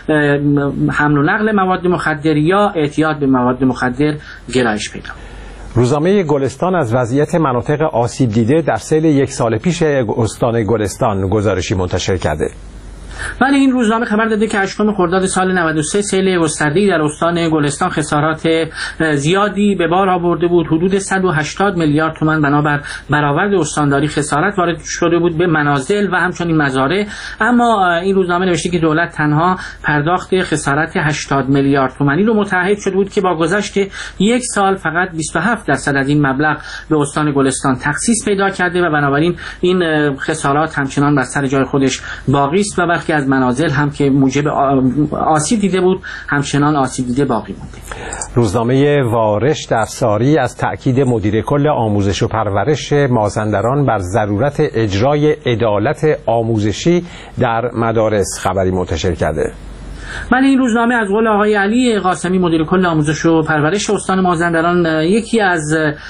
حمل و نقل مواد مخدر یا اعتیاد به مواد مخدر گرایش پیدا. روزنامه گلستان از وضعیت مناطق آسیب دیده در سیل یک سال پیش استان گلستان گزارشی منتشر کرده. ولی این روزنامه خبر داده که هشتم خرداد سال نود و سه سیل گسترده‌ای در استان گلستان خسارات زیادی به بار آورده بود. حدود صد و هشتاد میلیارد تومان بنابر برآورد استانداری خسارت وارد شده بود به منازل و همچنین مزارع. اما این روزنامه نوشته که دولت تنها پرداخت خسارت هشتاد میلیارد تومانی رو متعهد شده بود که با گذشت یک سال فقط بیست و هفت درصد از این مبلغ به استان گلستان تخصیص پیدا کرده و بنابراین این خسارات همچنان بر سر جای خودش باقی است و برخی از منازل هم که موجب آسیب دیده بود همچنان آسیب دیده باقی مونده. روزنامه وارش در ساری از تأکید مدیر کل آموزش و پرورش مازندران بر ضرورت اجرای عدالت آموزشی در مدارس خبری منتشر کرده. من این روزنامه از قول آقای علی قاسمی مدیر کل آموزش و پرورش استان مازندران یکی از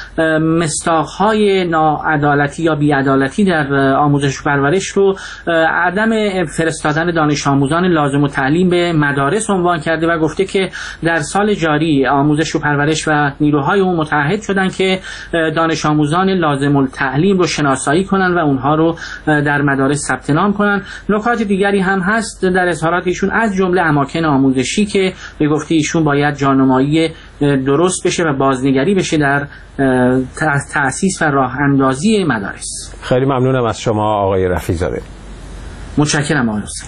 مصداق‌های ناعدالتی یا بی‌عدالتی در آموزش و پرورش رو عدم فرستادن دانش آموزان لازم التعلیم به مدارس عنوان کرده و گفته که در سال جاری آموزش و پرورش و نیروهای اون متعهد شدن که دانش آموزان لازم التعلیم رو شناسایی کنن و اونها رو در مدارس ثبت نام کنن. نکات دیگری هم هست در اظهارات ایشون، از جمله اماکن آموزشی که به گفته ایشون باید جانمایی درست بشه و بازنگری بشه در تأسیس و راه اندازی مدارس. خیلی ممنونم از شما آقای رفیع‌زاده. متشکرم آقای حسین.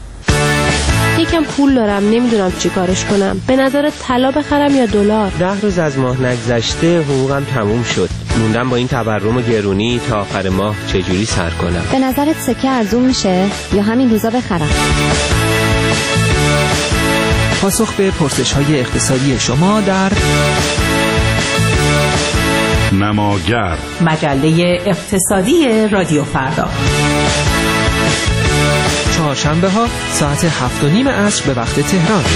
یکم پول دارم، نمیدونم چی کارش کنم. به نظر طلا بخرم یا دلار؟ ده روز از ماه نگذشته حقوقم تموم شد. موندم با این تورم و گرونی تا آخر ماه چجوری سر کنم. به نظرت سکه ارزون میشه یا همین روزا بخرم؟ پاسخ به پرسش‌های اقتصادی شما در نماگر، مجله اقتصادی رادیو فردا، چهارشنبه ها ساعت هفت و نیم عصر به وقت تهران.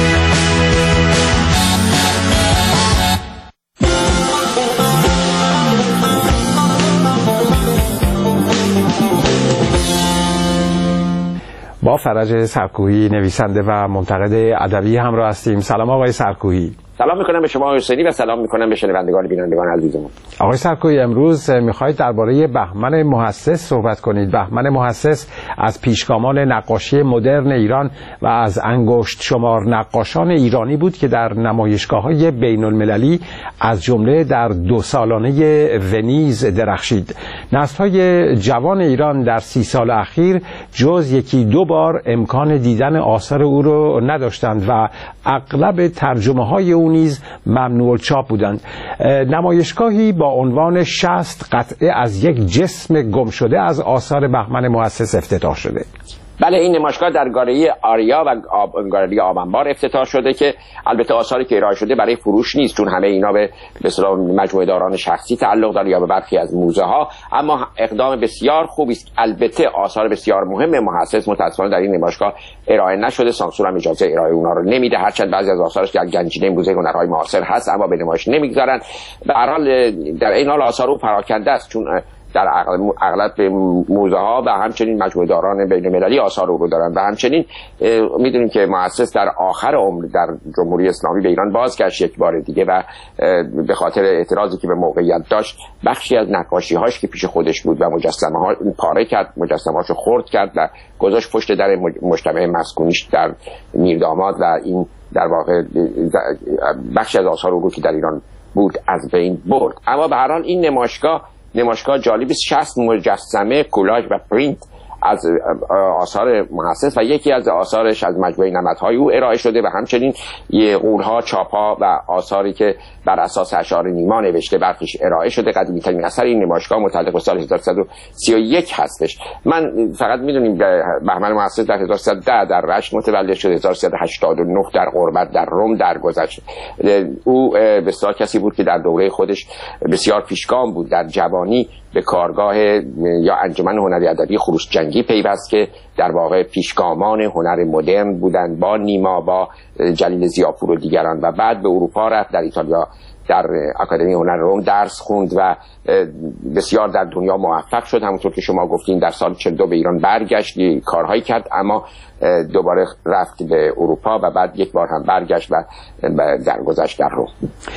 با فرج سرکوهی نویسنده و منتقد ادبی همراه هستیم. سلام آقای سرکوهی. سلام میکنم به شما حسینی و سلام میکنم به شنوندگان بینندگان عزیزمون. آقای سرکوهی، امروز میخواید درباره بهمن محسس صحبت کنید. بهمن محسس از پیشگامان نقاشی مدرن ایران و از انگشت شمار نقاشان ایرانی بود که در نمایشگاه‌های بین المللی از جمله در دو سالانه ونیز درخشید. نسل‌های جوان ایران در سی سال اخیر جز یکی دو بار امکان دیدن آثار او رو نداشتند و اغلب ترجمه‌های او نیز ممنوع الچاپ بودند. نمایشگاهی با عنوان شصت قطعه از یک جسم گم شده از آثار بهمن محسس افتتاح شده. بله، این نمایشگاه در گالری آریا و گالری آبنبار افتتاح شده که البته آثاری که ارائه شده برای فروش نیست، چون همه اینا به مثلا مجموعه داران شخصی تعلق داره یا به برخی از موزه ها، اما اقدام بسیار خوبی است. البته آثار بسیار مهم محسس متأسفانه در این نمایشگاه ارائه نشده، سانسور هم اجازه ارائه اونها رو نمیده، هرچند بعضی از آثارش در گنجینه موزه هنرهای معاصر هست اما به نمایش نمیگذارن. به هر حال در این حال آثار او پراکنده است، چون در اغلب موزه ها و همچنین مجموعه داران بین المللی آثار او رو دارن و همچنین میدونیم که مؤسس در آخر عمر در جمهوری اسلامی به ایران بازگشت یک بار دیگه و به خاطر اعتراضی که به موقعیت داشت بخشی از نقاشی هاش که پیش خودش بود و مجسمه ها پاره کرد، مجسمه هاشو خرد کرد و گذاشت پشت در مجتمع مسکونیش در میرداماد و این در واقع بخشی از آثار او که در ایران بود از بین برد. اما به هر حال این نمایشگاه نمایشگاه جالبی شصت مجسمه کولاژ و پرینت از آثار محسس و یکی از آثارش از مجموعه نمدهای او ارائه شده و همچنین قولها، چاپها و آثاری که بر اساس اشعار نیما نوشته برخیش ارائه شده. قدیمی‌ترین اثر این نمایشگاه متعلق به سال هزار و سیصد و سی و یک هستش. من فقط میدونیم بهمن محسس در هزار و سیصد و ده در رشت متولد شد، هزار و سیصد و هشتاد و نه در غربت در روم درگذشت. او بسیار کسی بود که در دوره خودش بسیار پیشگام بود. در جوانی به کارگاه یا انجمن هنری ادبی خروس جنگی پیوست که در واقع پیشگامان هنر مدرن بودند با نیما، با جلیل ضیاپور و دیگران و بعد به اروپا رفت، در ایتالیا در آکادمی هنر روم درس خوند و بسیار در دنیا موفق شد. همونطور که شما گفتین در سال چهل و دو به ایران برگشت، کارهایی کرد اما دوباره رفت به اروپا و بعد یک بار هم برگشت و درگذشت در روم.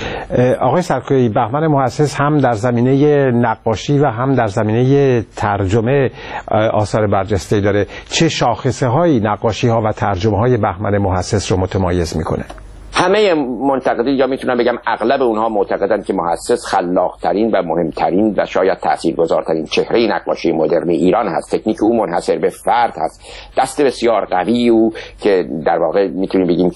آقای سرکویی، بهمن محسس هم در زمینه نقاشی و هم در زمینه ترجمه آثار برجسته‌ای داره. چه شاخصه هایی نقاشی ها و ترجمه های بهمن محسس رو متمایز میکنه؟ همه منتقدین یا میتونم بگم اغلب اونها معتقدن که محسس خلاق‌ترین و مهمترین و شاید تاثیرگذارترین چهره نقاشی مدرن ایران هست. تکنیک او منحصر به فرد هست، دست بسیار قوی او که در واقع میتونیم بگیم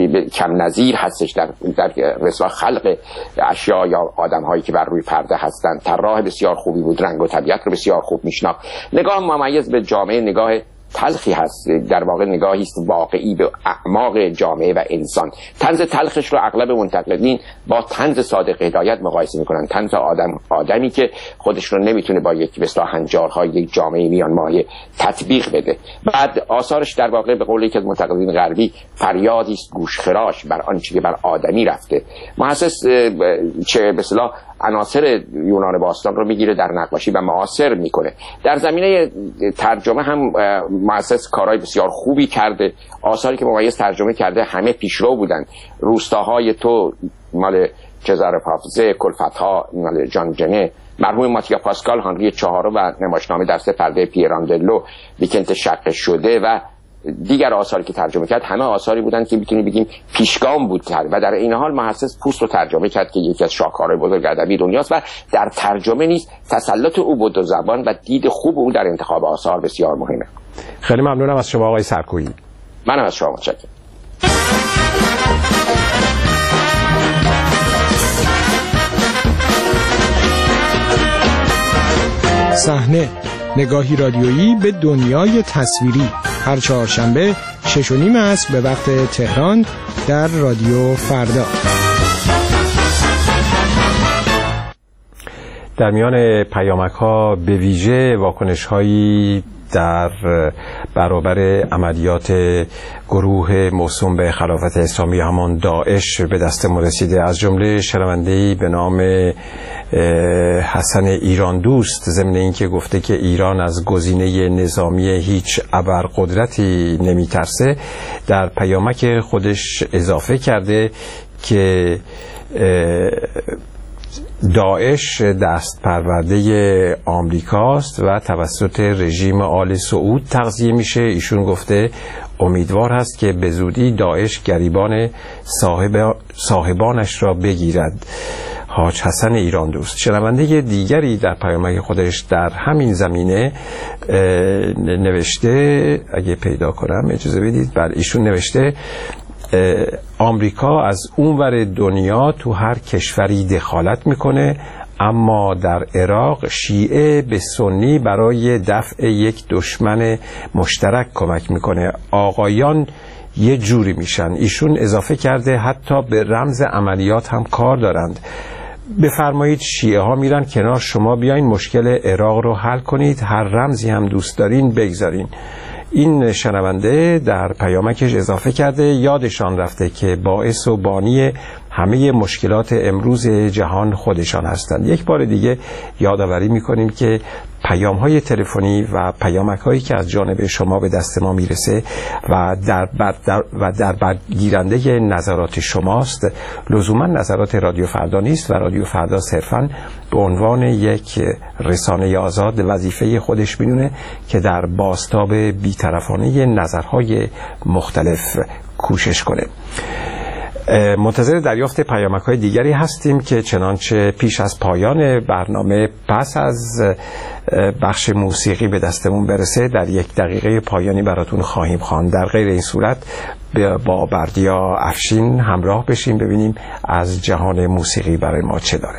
کم نظیر هستش در در رسم خلق اشیا یا آدم‌هایی که بر روی پرده هستند. طراح بسیار خوبی بود، رنگ و طبیعت رو بسیار خوب میشناخت. نگاه ممیز به جامعه نگاه تلخی هست، در واقع نگاهی است واقعی به اعماق جامعه و انسان. طنز تلخش رو اغلب منتقدین با طنز صادق هدایت مقایسه میکنن. طنز آدم آدمی که خودش رو نمیتونه با یک بسیار هنجارهای یک جامعه میان مایه تطبیق بده. بعد آثارش در واقع به قول یکی از منتقدین غربی فریادی است گوشخراش بر آنچه که بر آدمی رفته. محسس چه به اصطلاح عناصر یونان باستان رو میگیره در نقاشی و معاصر میکنه. در زمینه ترجمه هم محسس کارهای بسیار خوبی کرده. آثاری که ممیز ترجمه کرده همه پیشرو بودن. روستاهای تو مال چزار پافزه، کلفت‌ها مال جان جنه، مرحوم ماتیا پاسکال هنری چهارم و نمایشنامه در سه پرده پیراندلو، ویکنت شق شده و دیگر آثاری که ترجمه کرد همه آثاری بودند که میتونیم بگیم پیشگام بود و در این حال محسس پوست رو ترجمه کرد که یکی از شاهکارهای بزرگ ادبی دنیاست و در ترجمه نیز تسلط او به دو زبان و دید خوب او در انتخاب آثار بسیار مهمه. خیلی ممنونم از شما آقای سرکویی. منم از شما متشکرم. صحنه، نگاهی رادیویی به دنیای تصویری، هر چهارشنبه شش و نیم عصر به وقت تهران در رادیو فردا. در میان پیامک ها به ویژه واکنش هایی در برابر عملیات گروه موسوم به خلافت اسلامی همان داعش به دست ما رسیده. از جمله شنونده‌ای به نام حسن ایران دوست، ضمن اینکه گفته که ایران از گزینه نظامی هیچ ابرقدرتی نمیترسه، در پیامک خودش اضافه کرده که داعش دست پرورده آمریکاست و توسط رژیم آل سعود تغذیه میشه. ایشون گفته امیدوار هست که به زودی داعش گریبان صاحب صاحبانش را بگیرد. حاج حسن ایران دوست. شنونده دیگری در پیامک خودش در همین زمینه نوشته، اگه پیدا کنم اجازه بدید، بله ایشون نوشته آمریکا از اونور دنیا تو هر کشوری دخالت میکنه، اما در عراق شیعه به سنی برای دفع یک دشمن مشترک کمک میکنه. آقایان یه جوری میشن. ایشون اضافه کرده حتی به رمز عملیات هم کار دارند. بفرمایید شیعه ها میرن کنار، شما بیاین مشکل عراق رو حل کنید، هر رمزی هم دوست دارین بگذارین. این شنونده در پیامکش اضافه کرده یادشان رفته که باعث و بانی همه مشکلات امروز جهان خودشان هستند. یک بار دیگه یادآوری می‌کنیم که پیام‌های تلفنی و پیامک‌هایی که از جانب شما به دست ما میرسه و در بر در و در برگیرنده نظرات شماست، لزوما نظرات رادیو فردا نیست و رادیو فردا صرفاً به عنوان یک رسانه آزاد وظیفه خودش میدونه که در بازتاب بی‌طرفانه نظرهای مختلف کوشش کنه. منتظر دریافت پیامک‌های دیگری هستیم که چنانچه پیش از پایان برنامه پس از بخش موسیقی به دستمون برسه در یک دقیقه پایانی براتون خواهیم خواند. در غیر این صورت با بردیا افشین همراه بشیم ببینیم از جهان موسیقی برای ما چه داره.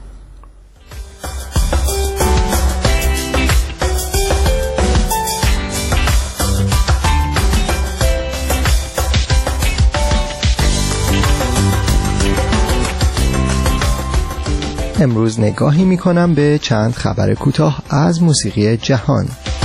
امروز نگاهی میکنم به چند خبر کوتاه از موسیقی جهان.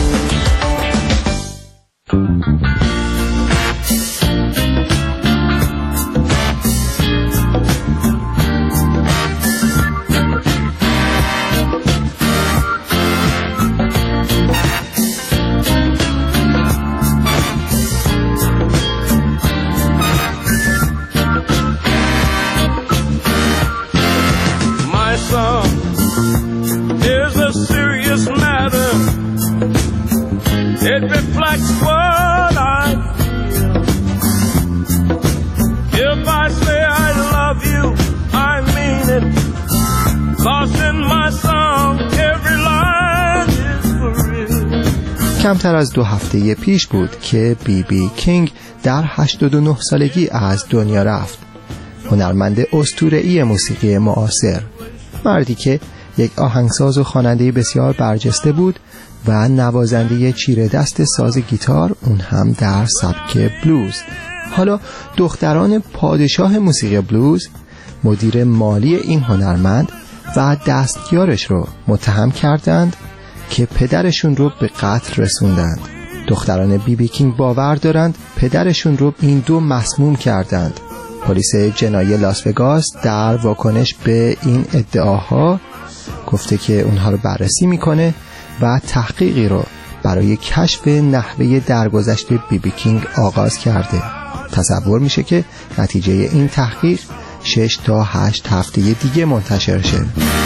کمتر از دو هفته پیش بود که بی بی کینگ در هشتاد و نه سالگی از دنیا رفت. هنرمند اسطوره‌ای موسیقی معاصر، مردی که یک آهنگساز و خواننده بسیار برجسته بود و نوازنده چیره دست ساز گیتار، اون هم در سبک بلوز. حالا دختران پادشاه موسیقی بلوز مدیر مالی این هنرمند و دستیارش رو متهم کردند که پدرشون رو به قتل رسوندند. دختران بی بی کینگ باور دارند پدرشون رو این دو مسموم کردند. پلیس جنایی لاس وگاس در واکنش به این ادعاها گفته که اونها رو بررسی میکنه و تحقیقی رو برای کشف نحوه درگذشت بی بی کینگ آغاز کرده. تصور میشه که نتیجه این تحقیق شش تا هشت هفته دیگه منتشر شه.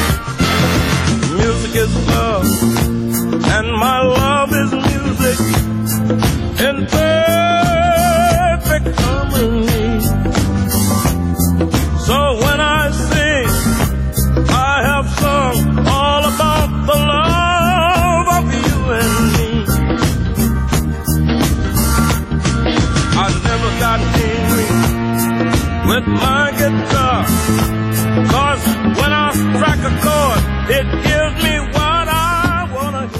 And my love is music in perfect harmony. So when I sing, I have sung all about the love of you and me. I never got angry with my guitar, 'cause when I strike a chord, it gives me what I wanna hear.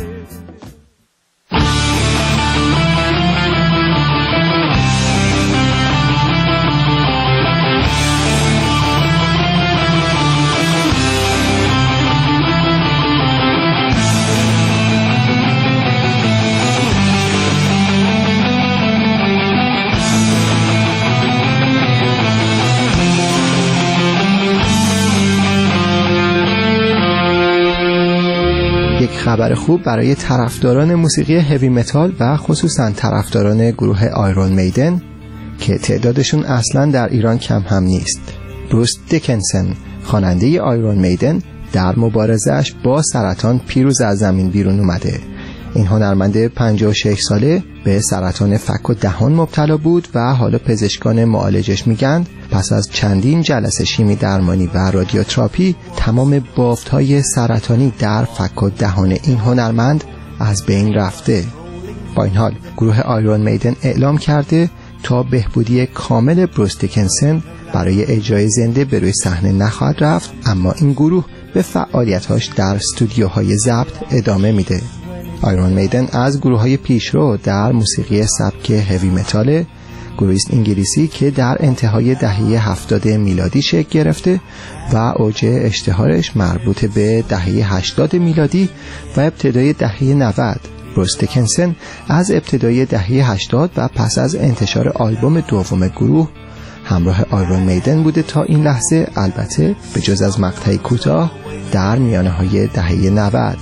خبر خوب برای طرفداران موسیقی هوی متال و خصوصا طرفداران گروه آیرون میدن که تعدادشون اصلا در ایران کم هم نیست. بروس دیکنسن خواننده آیرون میدن در مبارزه‌اش با سرطان پیروز از زمین بیرون اومده. این هنرمند پنجاه و شش ساله به سرطان فک و دهان مبتلا بود و حالا پزشکان معالجش میگن پس از چندین جلسه شیمی درمانی و رادیوتراپی تمام بافت‌های سرطانی در فک و دهان این هنرمند از بین رفته. با این حال گروه آیرون میدن اعلام کرده تا بهبودی کامل بروس دیکنسن برای اجرای زنده به روی صحنه نخواهد رفت، اما این گروه به فعالیت‌هاش در استودیوهای ضبط ادامه میده. آیرون میدن از گروه‌های پیشرو در موسیقی سبک هوی متال، گروهی انگلیسی که در انتهای دهه هفتاد میلادی شکل گرفته و اوج اشتهارش مربوط به دهه هشتاد میلادی و ابتدای دهه نود. بروس دیکنسن از ابتدای دهه هشتاد و پس از انتشار آلبوم دوم گروه همراه آیرون میدن بوده تا این لحظه، البته به جز از مقطعی کوتاه در میانه های دهه نود.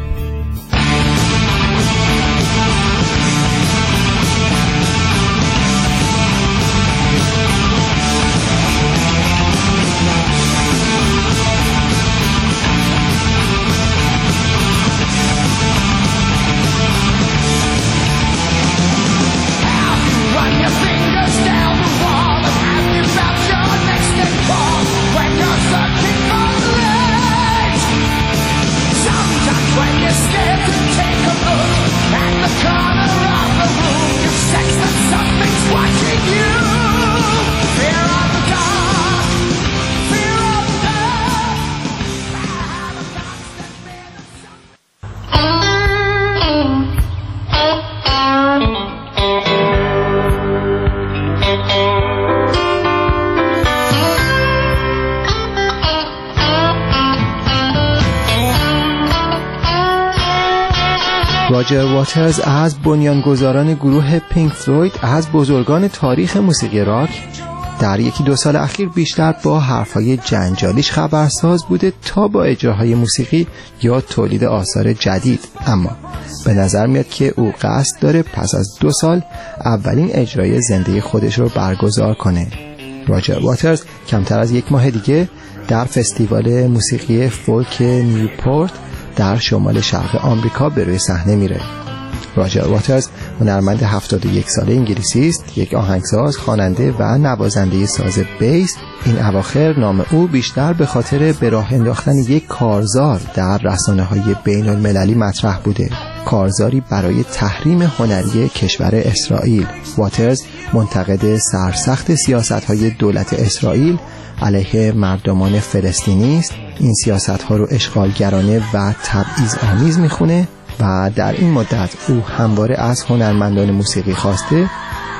راجر واترز از بنیانگذاران گروه پینک فلوید، از بزرگان تاریخ موسیقی راک، در یکی دو سال اخیر بیشتر با حرفهای جنجالیش خبرساز بوده تا با اجراهای موسیقی یا تولید آثار جدید. اما به نظر میاد که او قصد داره پس از دو سال اولین اجرای زنده خودش رو برگزار کنه. راجر واترز کمتر از یک ماه دیگه در فستیوال موسیقی فولک نیوپورت در شمال شرق آمریکا به روی صحنه میره. راجر واترز هنرمند هفتاد و یک ساله انگلیسی است، یک آهنگساز، خواننده و نوازنده ساز بیس. این اواخر نام او بیشتر به خاطر به راه انداختن یک کارزار در رسانه‌های بین المللی مطرح بوده، کارزاری برای تحریم هنری کشور اسرائیل. واترز منتقد سرسخت سیاست‌های دولت اسرائیل علیه مردمان فلسطینی است. این سیاست‌ها رو اشغالگرانه و تبعیض‌آمیز می‌خونه و در این مدت او همواره از هنرمندان موسیقی خواسته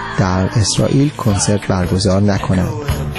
در اسرائیل کنسرت برگزار نکنند.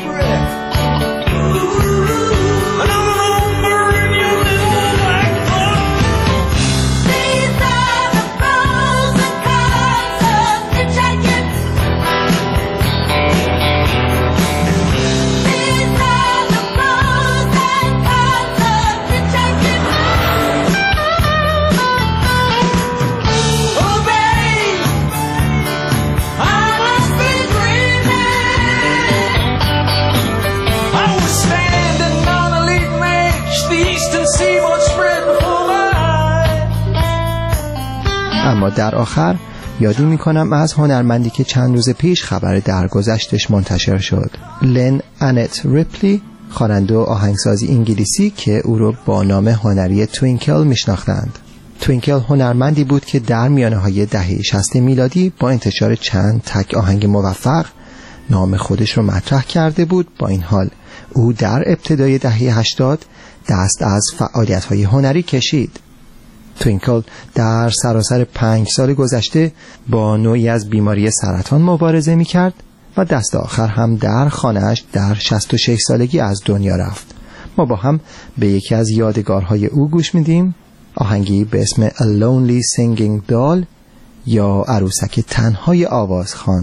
اما در آخر یادی میکنم از هنرمندی که چند روز پیش خبر درگذشتش منتشر شد، لن انت ریپلی، خواننده و آهنگسازی انگلیسی که او رو با نام هنری توینکل میشناختند. توینکل هنرمندی بود که در میانه‌های دهه شصت میلادی با انتشار چند تک آهنگ موفق نام خودش رو مطرح کرده بود. با این حال او در ابتدای دهه هشتاد دست از فعالیت‌های هنری کشید. توینکل در سراسر پنج سال گذشته با نوعی از بیماری سرطان مبارزه می‌کرد و دست آخر هم در خانه‌اش در شصت و شش سالگی از دنیا رفت. ما با هم به یکی از یادگارهای او گوش میدیم، آهنگی به اسم A Lonely Singing Doll یا عروسک تنهای آوازخوان.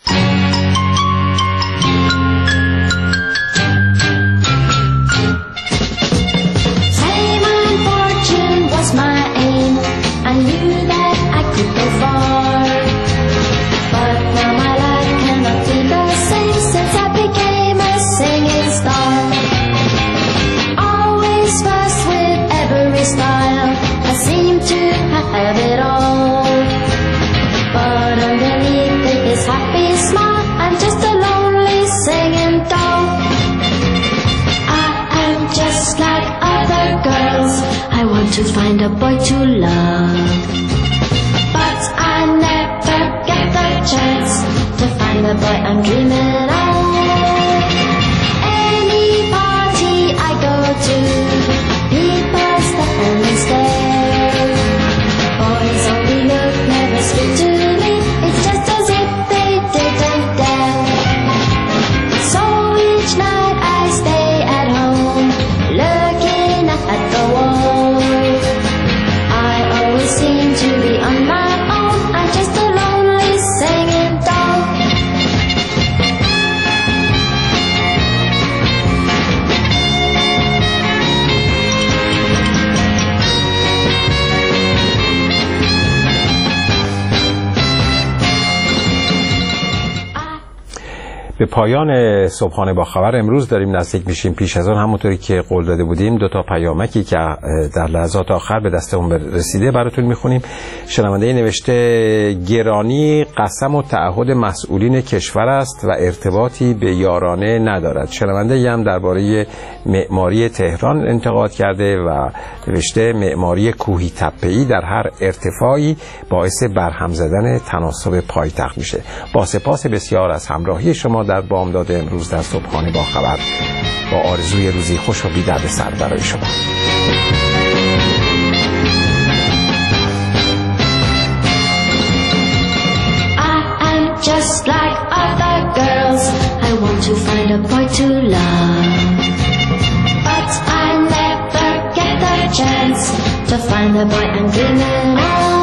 To find a boy to love, but I never get the chance to find the boy I'm dreaming of. Any party I go to, people stop and stare. Boys only look, never speak to me. It's just as if they didn't dare. So each night I stay at home, looking up at the wall. Seem to be on my own. I'm just a lonely singing doll. به پایان صبحانه با خبر امروز داریم نزدیک میشیم. پیش از آن همونطوری که قول داده بودیم دو تا پیامکی که در لحظات آخر به دستمون رسیده براتون میخونیم. شنونده نوشته گرانی قسم و تعهد مسئولین کشور است و ارتباطی به یارانه ندارد. شنونده هم درباره معماری تهران انتقاد کرده و نوشته معماری کوهی تپه‌ای در هر ارتفاعی باعث برهم زدن تناسب پایتخت میشه. با سپاس بسیار از همراهی شما در بامداد امروز در صبحانه با خبر، با آرزوی روزی خوش و بی دردسر برای شما. I am just like other girls. I want to find a boy to love, but I never get the chance to find the boy I'm dreaming of.